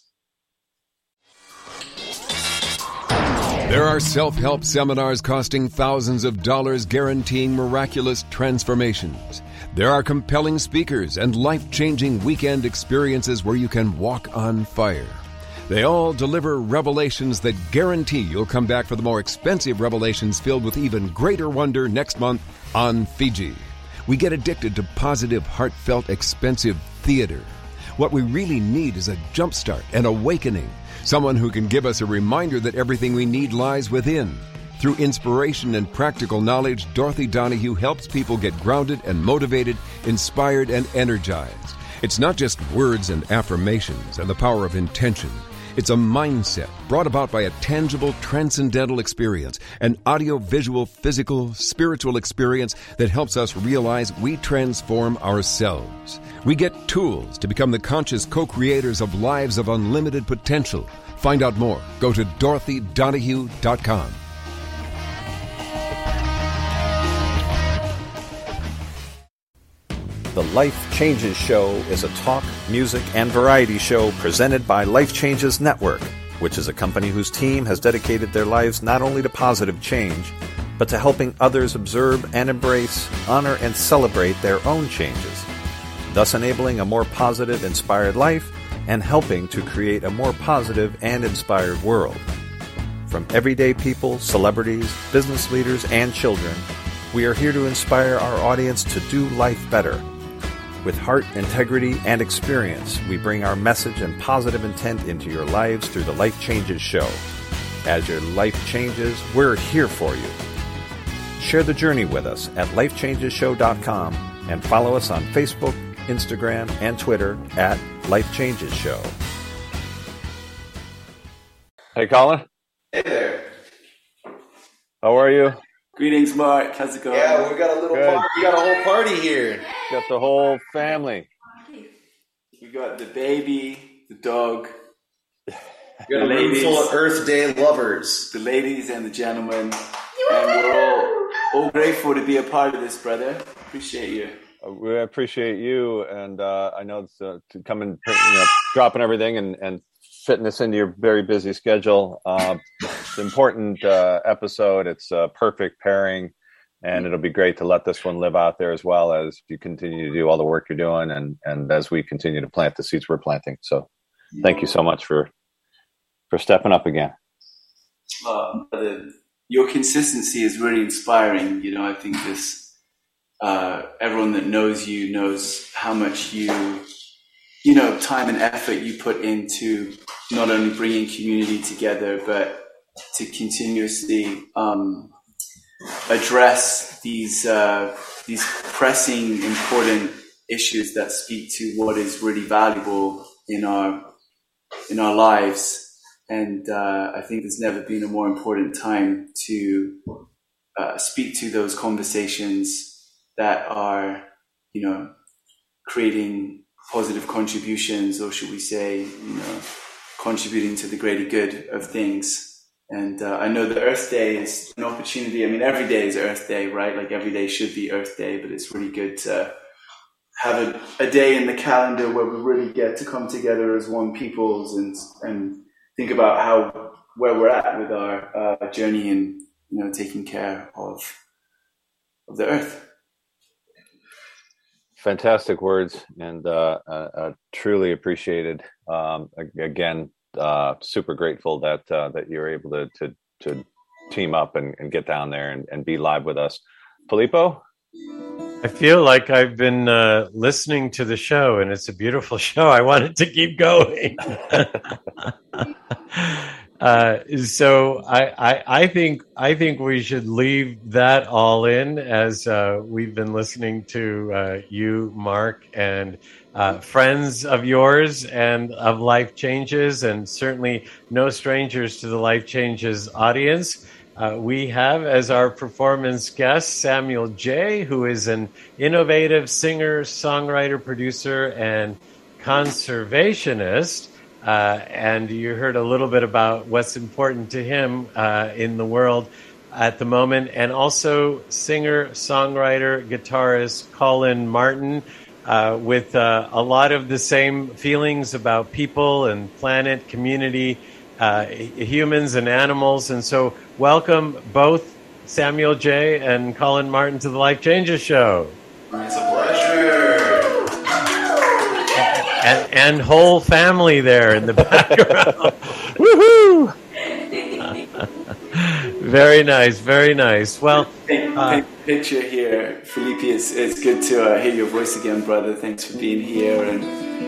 There are self-help seminars costing thousands of dollars guaranteeing miraculous transformations. There are compelling speakers and life-changing weekend experiences where you can walk on fire. They all deliver revelations that guarantee you'll come back for the more expensive revelations filled with even greater wonder next month on Fiji. We get addicted to positive, heartfelt, expensive theater. What we really need is a jumpstart, an awakening, someone who can give us a reminder that everything we need lies within. Through inspiration and practical knowledge, Dorothy Donahue helps people get grounded and motivated, inspired and energized. It's not just words and affirmations and the power of intention. It's a mindset brought about by a tangible, transcendental experience, an audio-visual, physical, spiritual experience that helps us realize we transform ourselves. We get tools to become the conscious co-creators of lives of unlimited potential. Find out more. Go to DorothyDonahue.com. The Life Changes Show is a talk, music, and variety show presented by Life Changes Network, which is a company whose team has dedicated their lives not only to positive change, but to helping others observe and embrace, honor, and celebrate their own changes, thus enabling a more positive, inspired life and helping to create a more positive and inspired world. From everyday people, celebrities, business leaders, and children, we are here to inspire our audience to do life better. With heart, integrity, and experience, we bring our message and positive intent into your lives through the Life Changes Show. As your life changes, we're here for you. Share the journey with us at lifechangeshow.com and follow us on Facebook, Instagram, and Twitter at Life Changes Show. Hey, Colin. Hey there. How are you? Greetings, Mark. How's it going? Yeah, we got a little party. We got a whole party here. Got the whole family. We got the baby, the dog, We got a room full of Earth Day lovers. the ladies, and the gentlemen, and we're all grateful to be a part of this, brother. Appreciate you. We appreciate you, and I know it's to come and dropping everything and fitting this into your very busy schedule. It's an important episode. It's a perfect pairing, and it'll be great to let this one live out there as well as you continue to do all the work you're doing, and as we continue to plant the seeds we're planting. So, thank you so much for stepping up again. Your consistency is really inspiring. You know, I think this. Everyone that knows you knows how much time and effort you put into not only bringing community together, but to continuously address these pressing, important issues that speak to what is really valuable in our lives. And I think there's never been a more important time to speak to those conversations that are, creating positive contributions, or should we say, contributing to the greater good of things. And I know that Earth Day is an opportunity. I mean, every day is Earth Day, right? Like every day should be Earth Day, but it's really good to have a day in the calendar where we really get to come together as one peoples and think about where we're at with our journey in, taking care of the Earth. Fantastic words, and truly appreciated. Again, super grateful that you're able to team up and get down there and be live with us. Filippo? I feel like I've been listening to the show, and it's a beautiful show. I want it to keep going. So I think we should leave that all in, as we've been listening to you, Mark, and friends of yours and of Life Changes, and certainly no strangers to the Life Changes audience. We have as our performance guest Samuel J., who is an innovative singer, songwriter, producer, and conservationist. And you heard a little bit about what's important to him in the world at the moment. And also singer, songwriter, guitarist Colin Martin, with a lot of the same feelings about people and planet, community, humans and animals. And so welcome both Samuel J. and Colin Martin to the Life Changes Show. It's a pleasure. And whole family there in the background. Woohoo! Very nice, very nice. Well, Picture here, Felipe. It's good to hear your voice again, brother. Thanks for being here, and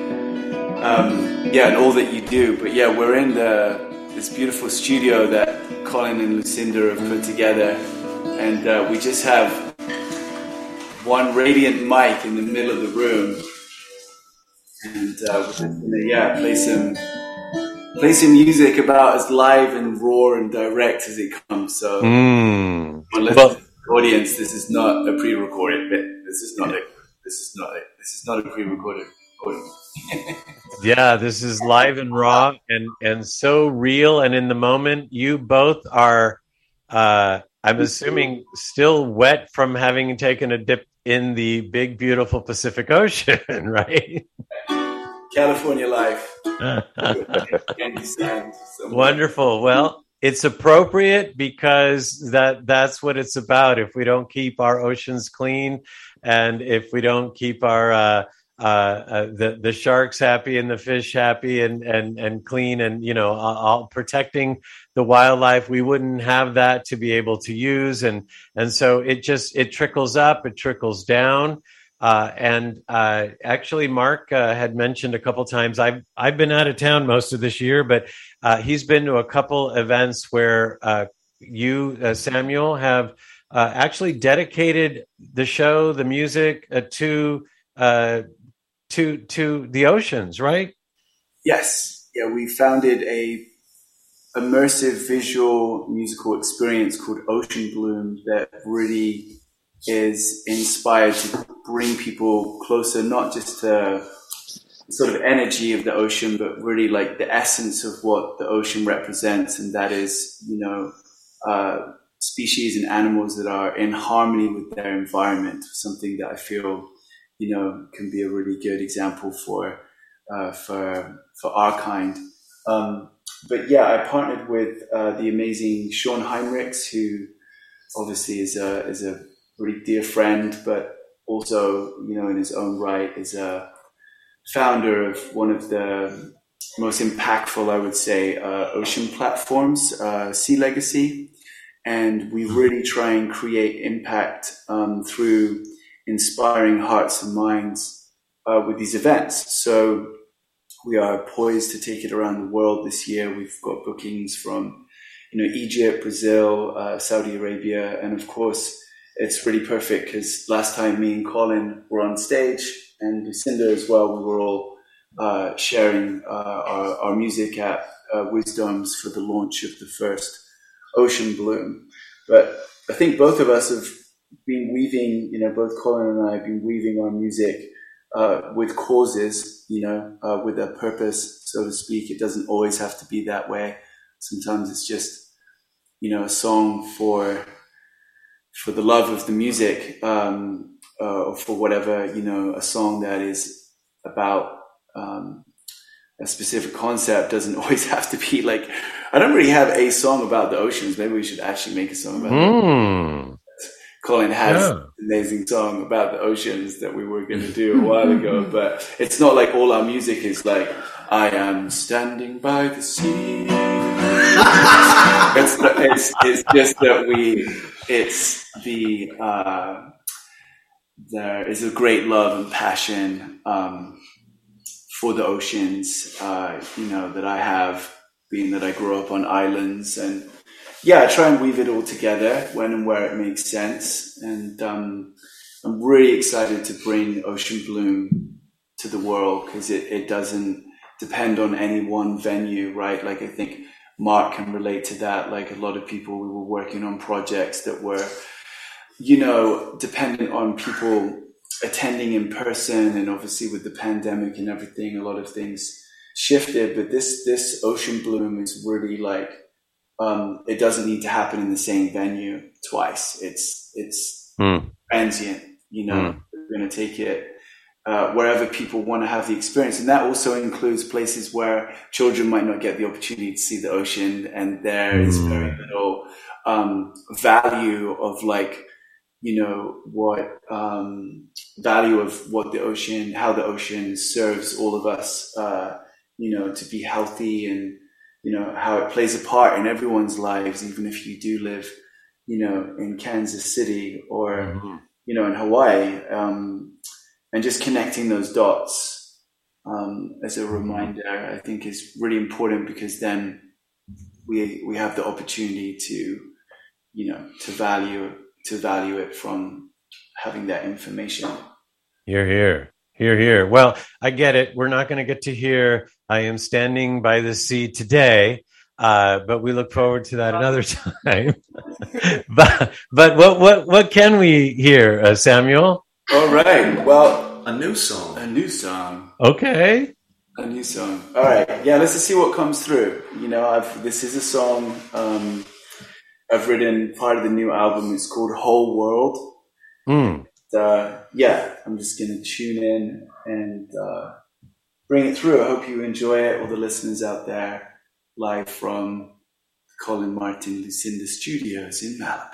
and all that you do. But yeah, we're in this beautiful studio that Colin and Lucinda have put together, and we just have one radiant mic in the middle of the room. And we're just gonna play some play some music about as live and raw and direct as it comes. So, well, audience, this is not a pre-recorded bit. This is not a pre-recorded recording. Yeah, this is live and raw and so real and in the moment. You both are, I'm assuming, still wet from having taken a dip in the big, beautiful Pacific Ocean, right? California life. Wonderful. Well, it's appropriate because that's what it's about. If we don't keep our oceans clean, and if we don't keep our the sharks happy and the fish happy and clean, and all protecting the wildlife, we wouldn't have that to be able to use, and so it trickles up, it trickles down. Actually, Mark had mentioned a couple times. I've been out of town most of this year, but he's been to a couple events where you, Samuel, have actually dedicated the show, the music, to the oceans, right? Yes. Yeah, we founded a immersive visual musical experience called Ocean Bloom that really is inspired to bring people closer, not just to sort of energy of the ocean, but really like the essence of what the ocean represents. And that is, species and animals that are in harmony with their environment, something that I feel, can be a really good example for our kind. But yeah, I partnered with the amazing Sean Heinrichs, who obviously is a really dear friend, but also, in his own right, is a founder of one of the most impactful, I would say, ocean platforms, Sea Legacy. And we really try and create impact through inspiring hearts and minds with these events. So we are poised to take it around the world this year. We've got bookings from, Egypt, Brazil, Saudi Arabia, and of course, it's really perfect because last time me and Colin were on stage, and Lucinda as well, we were all sharing our music at Wisdoms for the launch of the first Ocean Bloom. But I think both of us have been weaving, both Colin and I have been weaving our music with causes, with a purpose, so to speak. It doesn't always have to be that way. Sometimes it's just, a song for the love of the music, or for whatever, a song that is about a specific concept. Doesn't always have to be like, I don't really have a song about the oceans. Maybe we should actually make a song about the oceans. Colin has an amazing song about the oceans that we were going to do a while ago, but it's not like all our music is like, I am standing by the sea. It's just that there is a great love and passion for the oceans, that I have, being that I grew up on islands, and I try and weave it all together when and where it makes sense. And I'm really excited to bring Ocean Bloom to the world because it doesn't depend on any one venue, right? Like I think Mark can relate to that. Like a lot of people, we were working on projects that were, dependent on people attending in person, and obviously with the pandemic and everything, a lot of things shifted. But this Ocean Bloom is really like, it doesn't need to happen in the same venue twice. It's transient, We're going to take it wherever people want to have the experience. And that also includes places where children might not get the opportunity to see the ocean. And there is very little value of like, what value of what the ocean, how the ocean serves all of us, to be healthy, and how it plays a part in everyone's lives, even if you do live, in Kansas City or, in Hawaii, and just connecting those dots as a reminder, I think is really important, because then we have the opportunity to, to value it from having that information. You're here. Hear, hear. Well, I get it. We're not going to get to hear I Am Standing by the Sea today, but we look forward to that another time. but what can we hear, Samuel? All right. Well, A new song. a new song. Okay. A new song. All right. Yeah, let's just see what comes through. This is a song I've written, part of the new album. It's called Whole World. I'm just going to tune in and bring it through. I hope you enjoy it, all the listeners out there, live from Colin Martin Lucinda Studios in Malibu.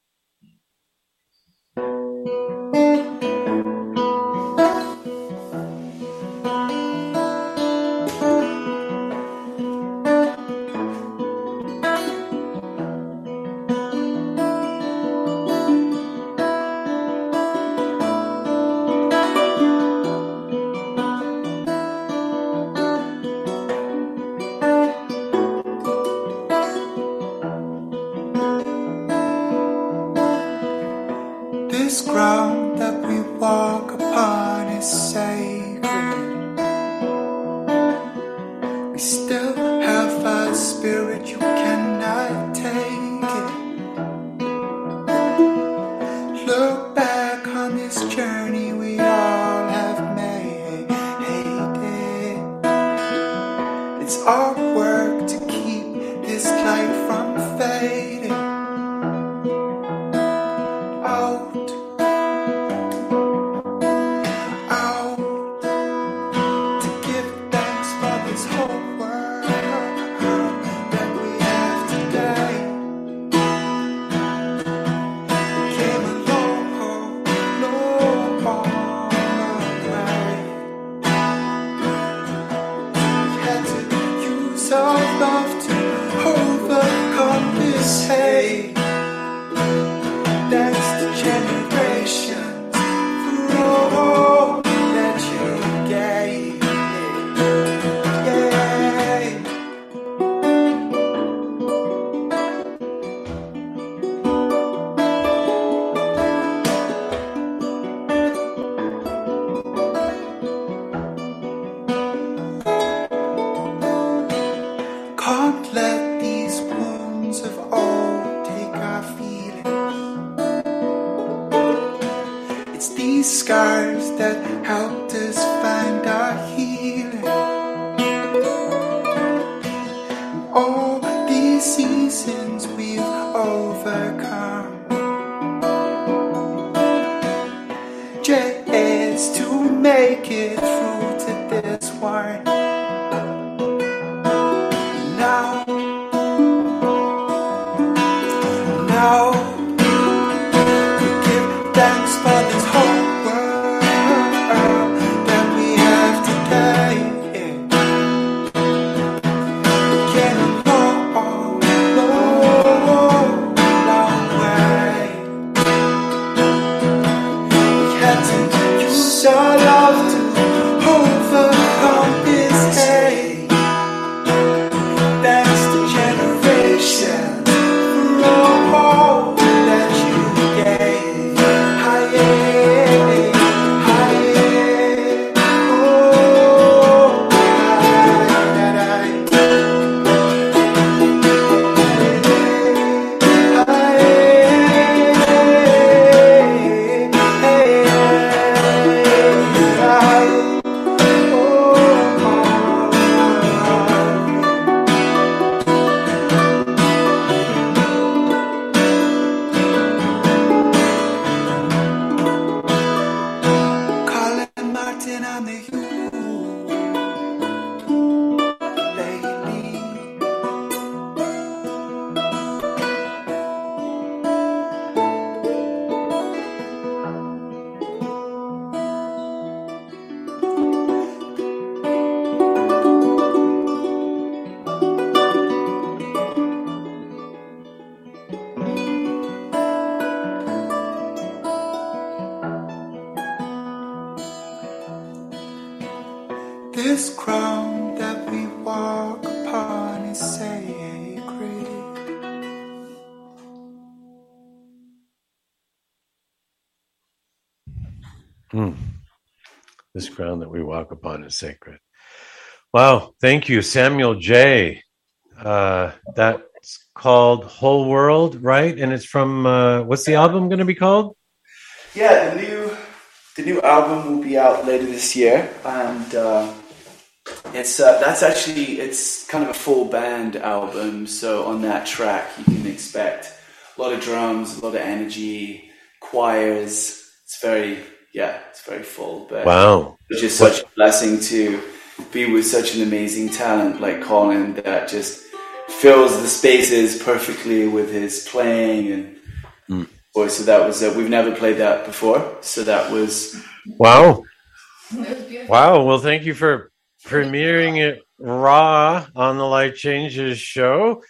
This ground that we walk upon is sacred. We still have a spirit, you cannot take it. Look back on this journey we all have made. It's our work to keep this light from fading. Can't let these wounds of old take our feelings. It's these scars that helped us find our healing. And all these seasons we've overcome. Just to make it through to this one. Now we give thanks for this whole world that we have today. We came a long, long way. We had to use our love to overcome this hate. Thanks to generations. This ground that we walk upon is sacred. This ground that we walk upon is sacred. Wow. Thank you, Samuel J. That's called Whole World, right? And it's from, what's the album going to be called? Yeah, the new album will be out later this year, and it's kind of a full band album. So on that track, you can expect a lot of drums, a lot of energy, choirs. It's very full. But wow, it's just such a blessing to be with such an amazing talent like Colin that just fills the spaces perfectly with his playing and voice. So that was we've never played that before. So that was wow. Wow. Well, thank you for premiering it raw on the Life Changes show.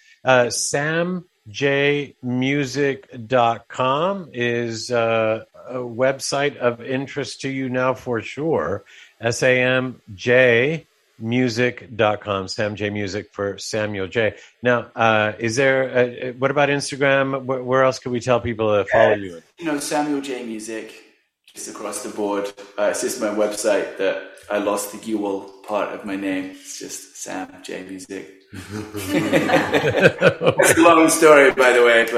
SamJmusic.com is a website of interest to you now for sure. SamJmusic.com. Sam J Music for Samuel J. Now, is there, what about Instagram? Where else could we tell people to follow you? Samuel J Music, just across the board. It's just my website that I lost the Ewell part of my name. It's just Sam J Music. It's a long story, by the way,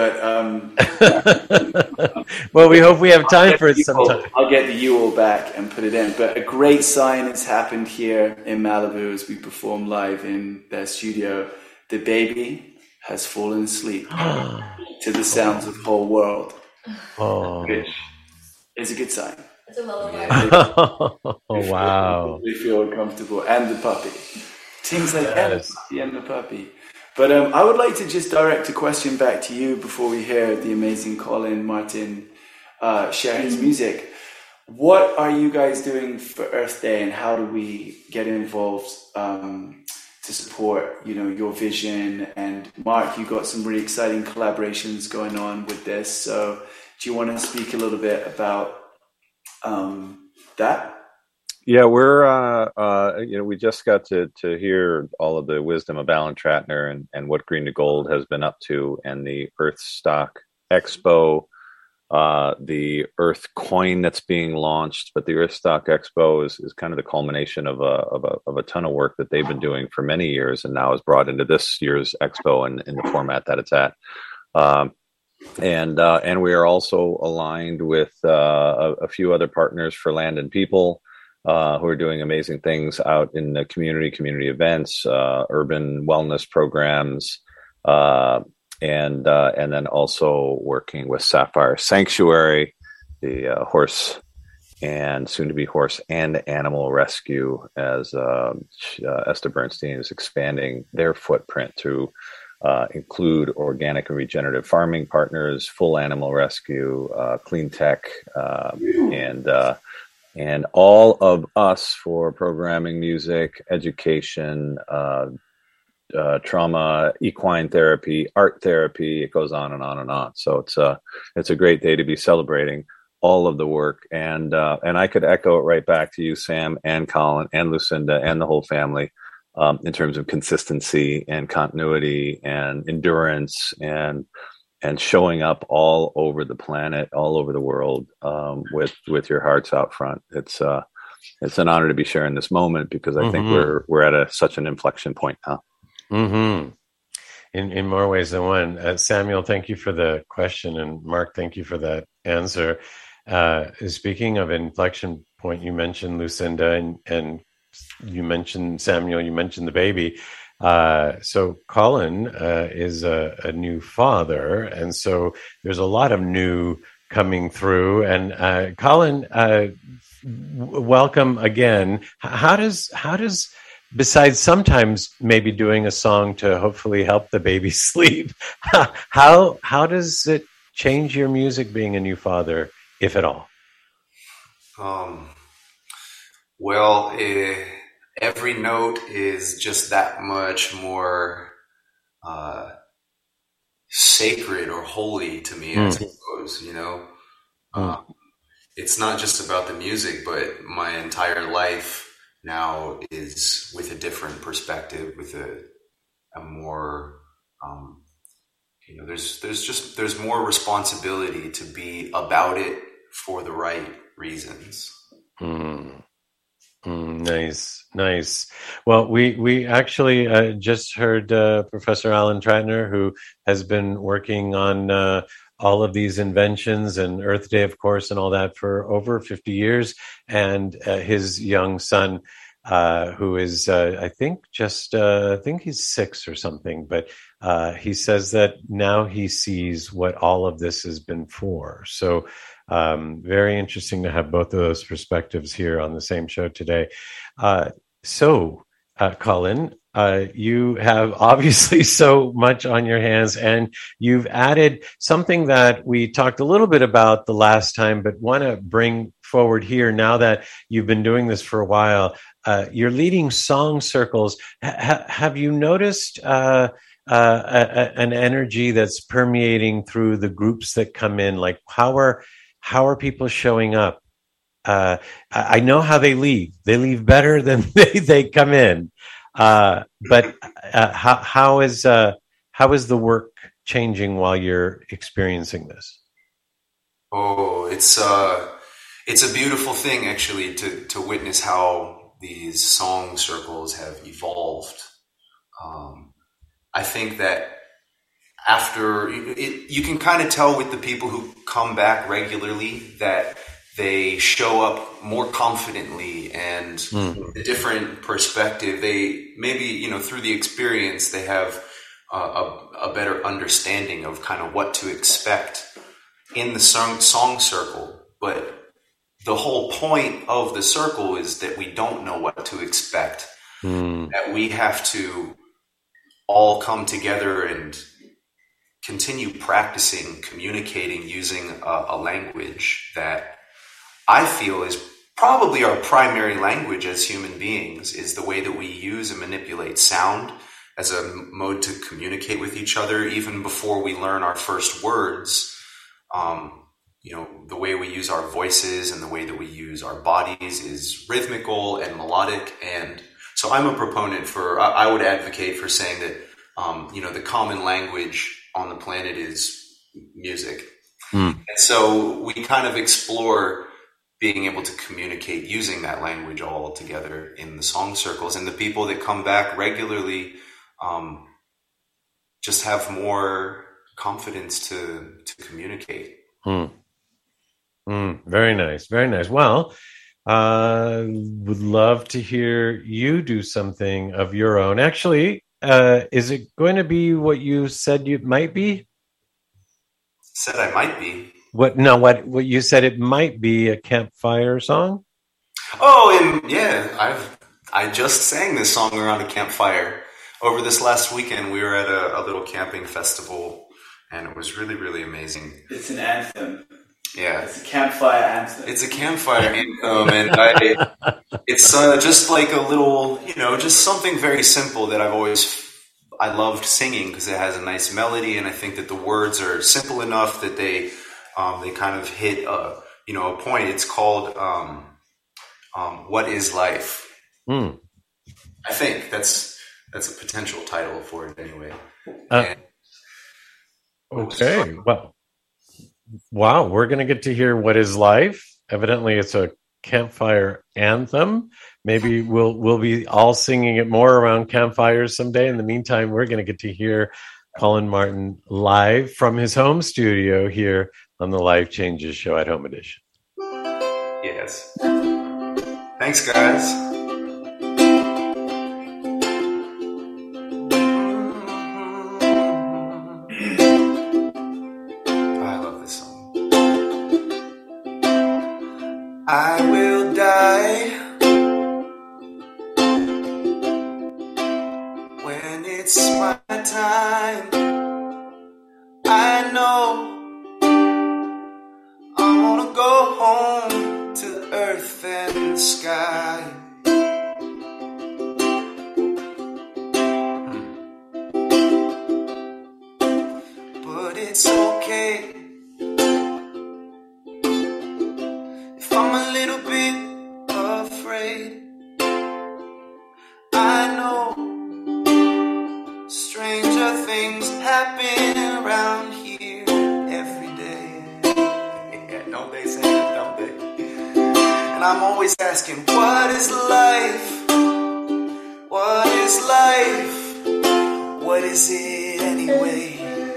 but well, we hope we have time for it sometime. I'll get the Ewell back and put it in. But a great sign has happened here in Malibu as we perform live in their studio. The baby has fallen asleep to the sounds of Whole World, which is a good sign. It's a lullaby. Oh, wow. They feel uncomfortable. And the puppy. Things like and the puppy. But I would like to just direct a question back to you before we hear the amazing Colin Martin share his music. What are you guys doing for Earth Day, and how do we get involved to support, your vision? And Mark, you got some really exciting collaborations going on with this. So do you want to speak a little bit about that? Yeah, we're we just got to hear all of the wisdom of Alan Tratner and what Green to Gold has been up to, and the Earthstock Expo, the Earth Coin that's being launched. But the Earthstock Expo is kind of the culmination of a ton of work that they've been doing for many years, and now is brought into this year's Expo in the format that it's at. And we are also aligned with a few other partners for Land and People, who are doing amazing things out in the community events, urban wellness programs, and then also working with Sapphire Sanctuary, the horse and soon to be horse and animal rescue, as Esther Bernstein is expanding their footprint to include organic and regenerative farming partners, full animal rescue, clean tech, and all of us for programming, music, education, trauma, equine therapy, art therapy. It goes on and on and on. So it's a great day to be celebrating all of the work. And I could echo it right back to you, Sam and Colin and Lucinda and the whole family, in terms of consistency and continuity and endurance and showing up all over the planet, all over the world, with your hearts out front. It's an honor to be sharing this moment, because I think we're at such an inflection point now. Mm-hmm. In more ways than one. Samuel, thank you for the question, and Mark, thank you for that answer. Speaking of inflection point, you mentioned Lucinda, and you mentioned Samuel, you mentioned the baby. So Colin is a new father, and so there's a lot of new coming through. And Colin, welcome again. How does besides sometimes maybe doing a song to hopefully help the baby sleep, how does it change your music being a new father, if at all? Well, every note is just that much more sacred or holy to me, I suppose, It's not just about the music, but my entire life now is with a different perspective, with a more, there's more responsibility to be about it for the right reasons. Nice. Well, we actually just heard Professor Alan Tratner, who has been working on all of these inventions and Earth Day, of course, and all that for over 50 years, and his young son, who is, I think he's 6 or something, but he says that now he sees what all of this has been for. So very interesting to have both of those perspectives here on the same show today. Colin, you have obviously so much on your hands, and you've added something that we talked a little bit about the last time, but want to bring forward here now that you've been doing this for a while. You're leading song circles. Have you noticed an energy that's permeating through the groups that come in? Like how are people showing up? I know how they leave. They leave better than they come in. But how is the work changing while you're experiencing this? Oh, it's a beautiful thing actually to witness how these song circles have evolved. I think that after you can kind of tell with the people who come back regularly that they show up more confidently and a different perspective. They maybe, through the experience, they have a better understanding of kind of what to expect in the song circle. But the whole point of the circle is that we don't know what to expect, that we have to all come together and continue practicing, communicating using a language that I feel is probably our primary language as human beings, is the way that we use and manipulate sound as a mode to communicate with each other, even before we learn our first words. The way we use our voices and the way that we use our bodies is rhythmical and melodic. And so I'm a proponent I would advocate for saying that, the common language on the planet is music. And so we kind of explore being able to communicate using that language all together in the song circles. And the people that come back regularly just have more confidence to communicate. Very nice. Very nice. Well, would love to hear you do something of your own. Actually, is it going to be what you said you might be? Said I might be. What you said it might be a campfire song? Oh, and yeah, I just sang this song around a campfire. Over this last weekend, we were at a little camping festival, and it was really, really amazing. It's an anthem. Yeah. It's a campfire anthem. It's a campfire anthem, and it's just like a little, just something very simple that I loved singing because it has a nice melody, and I think that the words are simple enough that they kind of hit a point. It's called "What Is Life." I think that's a potential title for it anyway. Okay. Well, wow, we're going to get to hear "What Is Life." Evidently, it's a campfire anthem. Maybe we'll be all singing it more around campfires someday. In the meantime, we're going to get to hear Colin Martin live from his home studio here on the Life Changes Show at Home Edition. Yes. Thanks, guys. I will die when it's my time. I know I wanna go home to the earth and the sky. But it's okay I'm a little bit afraid. I know stranger things happen around here every day. Yeah, don't they say that, don't they? And I'm always asking, what is life? What is life? What is it anyway?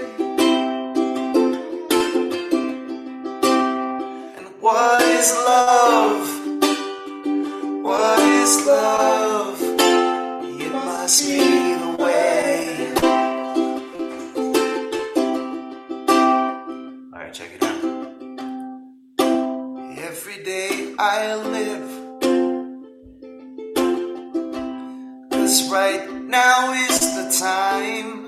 And what is love? What is love? It must be the way. Alright, check it out. Every day I live, 'cause right now is the time.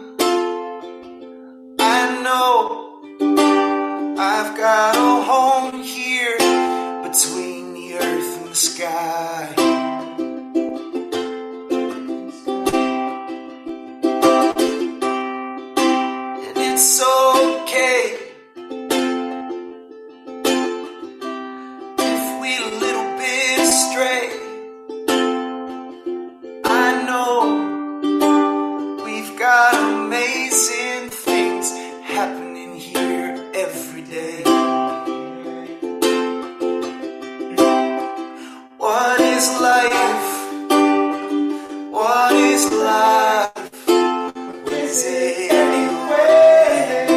I know I've got a home here between the earth and the sky. And it's okay if we're a little bit astray. I know we've got amazing things happening here every day. What is life? What is life? What is it anyway?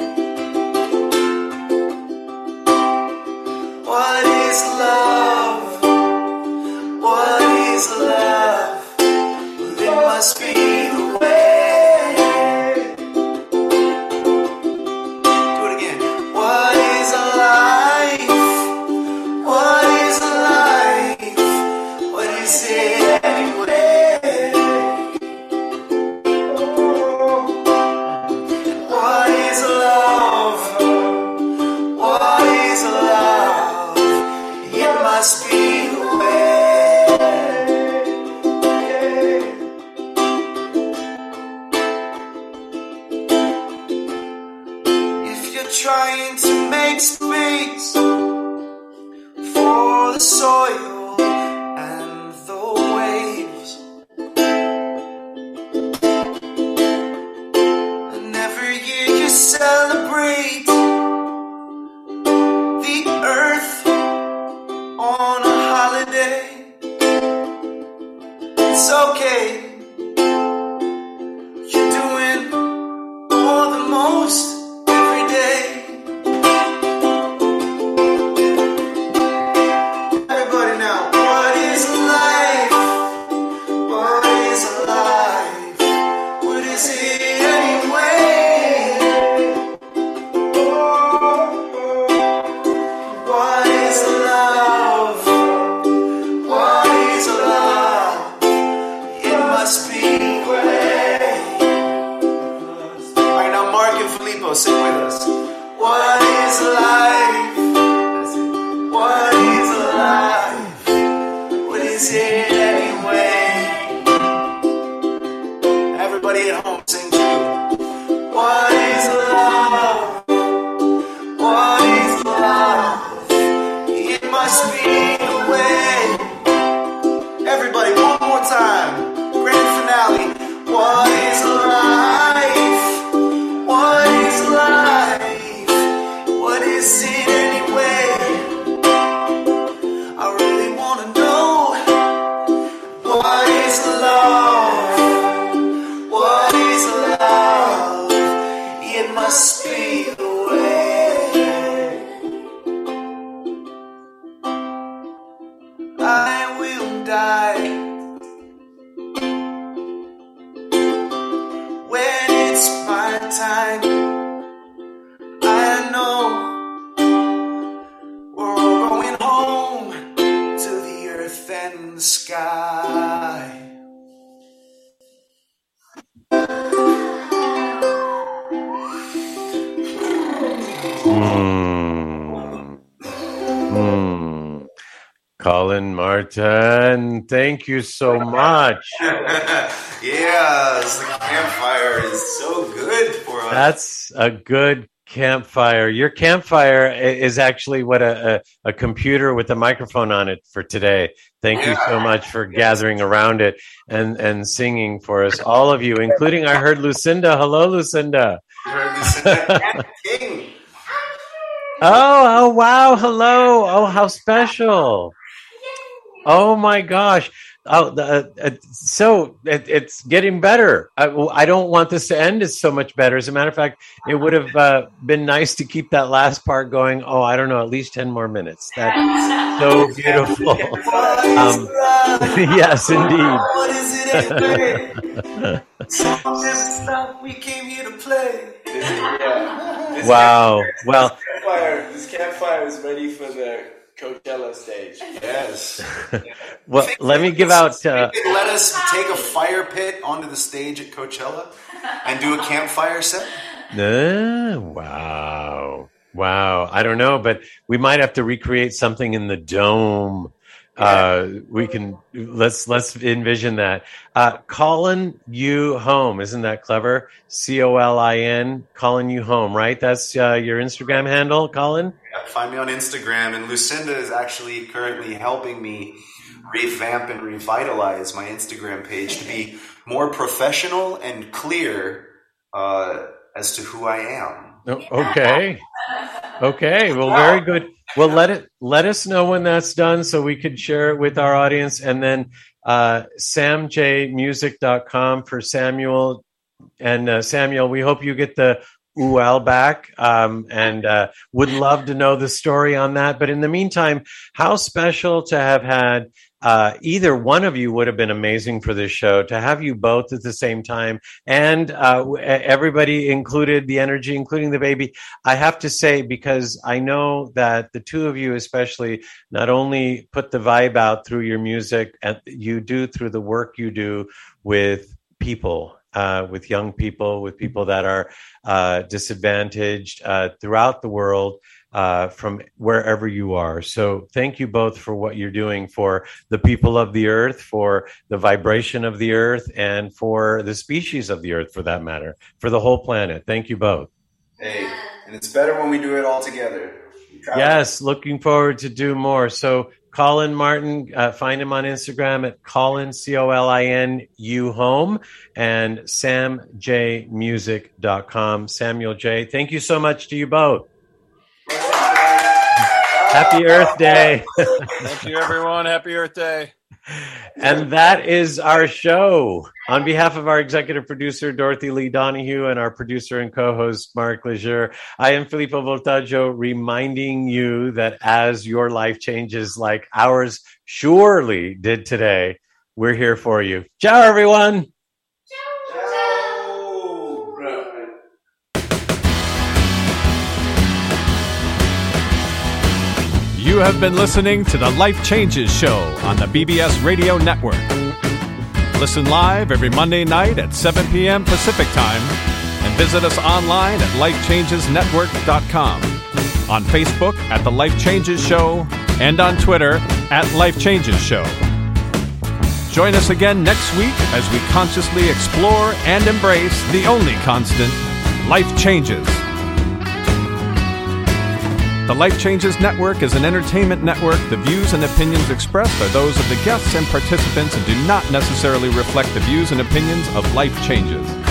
What is love? What is love? Well, it must be the way. Do it again. What is life? What is life? What is it anyway? What is love? What is love? It must be the way. If you're trying to make space for the soil and the waves, and every year you celebrate the earth on a holiday, it's okay. You're doing more than most every day. Everybody now, what is life? What is life? What is it anyway? What is love? What is love? It must be way. Alright, now Mark and Filippo, sing with us. What is life? What is life? What is it anyway? Everybody at home, sing too. What is love? What is love? It must be the way. Everybody, one more time. Grand finale. What is life? What is life? What is it anyway? I really want to know. What is love? What is love? It must be the way. I will die when it's my time. I know we're all going home to the earth and the sky. Colin Martin, thank you so much. Yes, the campfire is so good for us. That's a good campfire. Your campfire is actually what a computer with a microphone on it for today. Thank you so much for gathering around it and singing for us, all of you, including I heard Lucinda. Hello, Lucinda. I heard Lucinda and King. Oh, wow. Hello. Oh, how special. Oh my gosh. So it's getting better. I don't want this to end. It's so much better. As a matter of fact, it would have been nice to keep that last part going. Oh, I don't know, at least 10 more minutes. That's so beautiful. Yes, indeed. What is it? Song never stop. We came here to play. Wow. Well, this campfire is ready for the Coachella stage. Yes. Well, let me give out. Let us take a fire pit onto the stage at Coachella and do a campfire set. Wow. I don't know, but we might have to recreate something in the dome. We can let's envision that. Calling you home, isn't that clever? COLIN, calling you home, right? That's your Instagram handle, Colin? Yeah, find me on Instagram, and Lucinda is actually currently helping me revamp and revitalize my Instagram page to be more professional and clear as to who I am. Okay. Well, very good. Well, let us know when that's done so we could share it with our audience. And then samjmusic.com for Samuel. And Samuel, we hope you get the UL back, and would love to know the story on that. But in the meantime, how special to have had either one of you would have been amazing for this show, to have you both at the same time, and everybody included, the energy, including the baby. I have to say, because I know that the two of you especially not only put the vibe out through your music, you do through the work you do with people, with young people, with people that are disadvantaged throughout the world, from wherever you are. So thank you both for what you're doing for the people of the earth, for the vibration of the earth, and for the species of the earth, for that matter, for the whole planet. Thank you both. Hey, and it's better when we do it all together. Yes, looking forward to do more. So Colin Martin, find him on Instagram at Colin, COLINU home, and samjmusic.com. Samuel J. Thank you so much to you both. Happy Earth Day. Thank you, everyone. Happy Earth Day. And that is our show. On behalf of our executive producer, Dorothy Lee Donahue, and our producer and co-host, Mark Lejeune, I am Filippo Voltaggio, reminding you that as your life changes like ours surely did today, we're here for you. Ciao, everyone. You have been listening to the Life Changes Show on the BBS Radio Network. Listen live every Monday night at 7 p.m. Pacific Time, and visit us online at lifechangesnetwork.com, on Facebook at The Life Changes Show, and on Twitter at Life Changes Show. Join us again next week as we consciously explore and embrace the only constant, life changes. The Life Changes Network is an entertainment network. The views and opinions expressed are those of the guests and participants and do not necessarily reflect the views and opinions of Life Changes.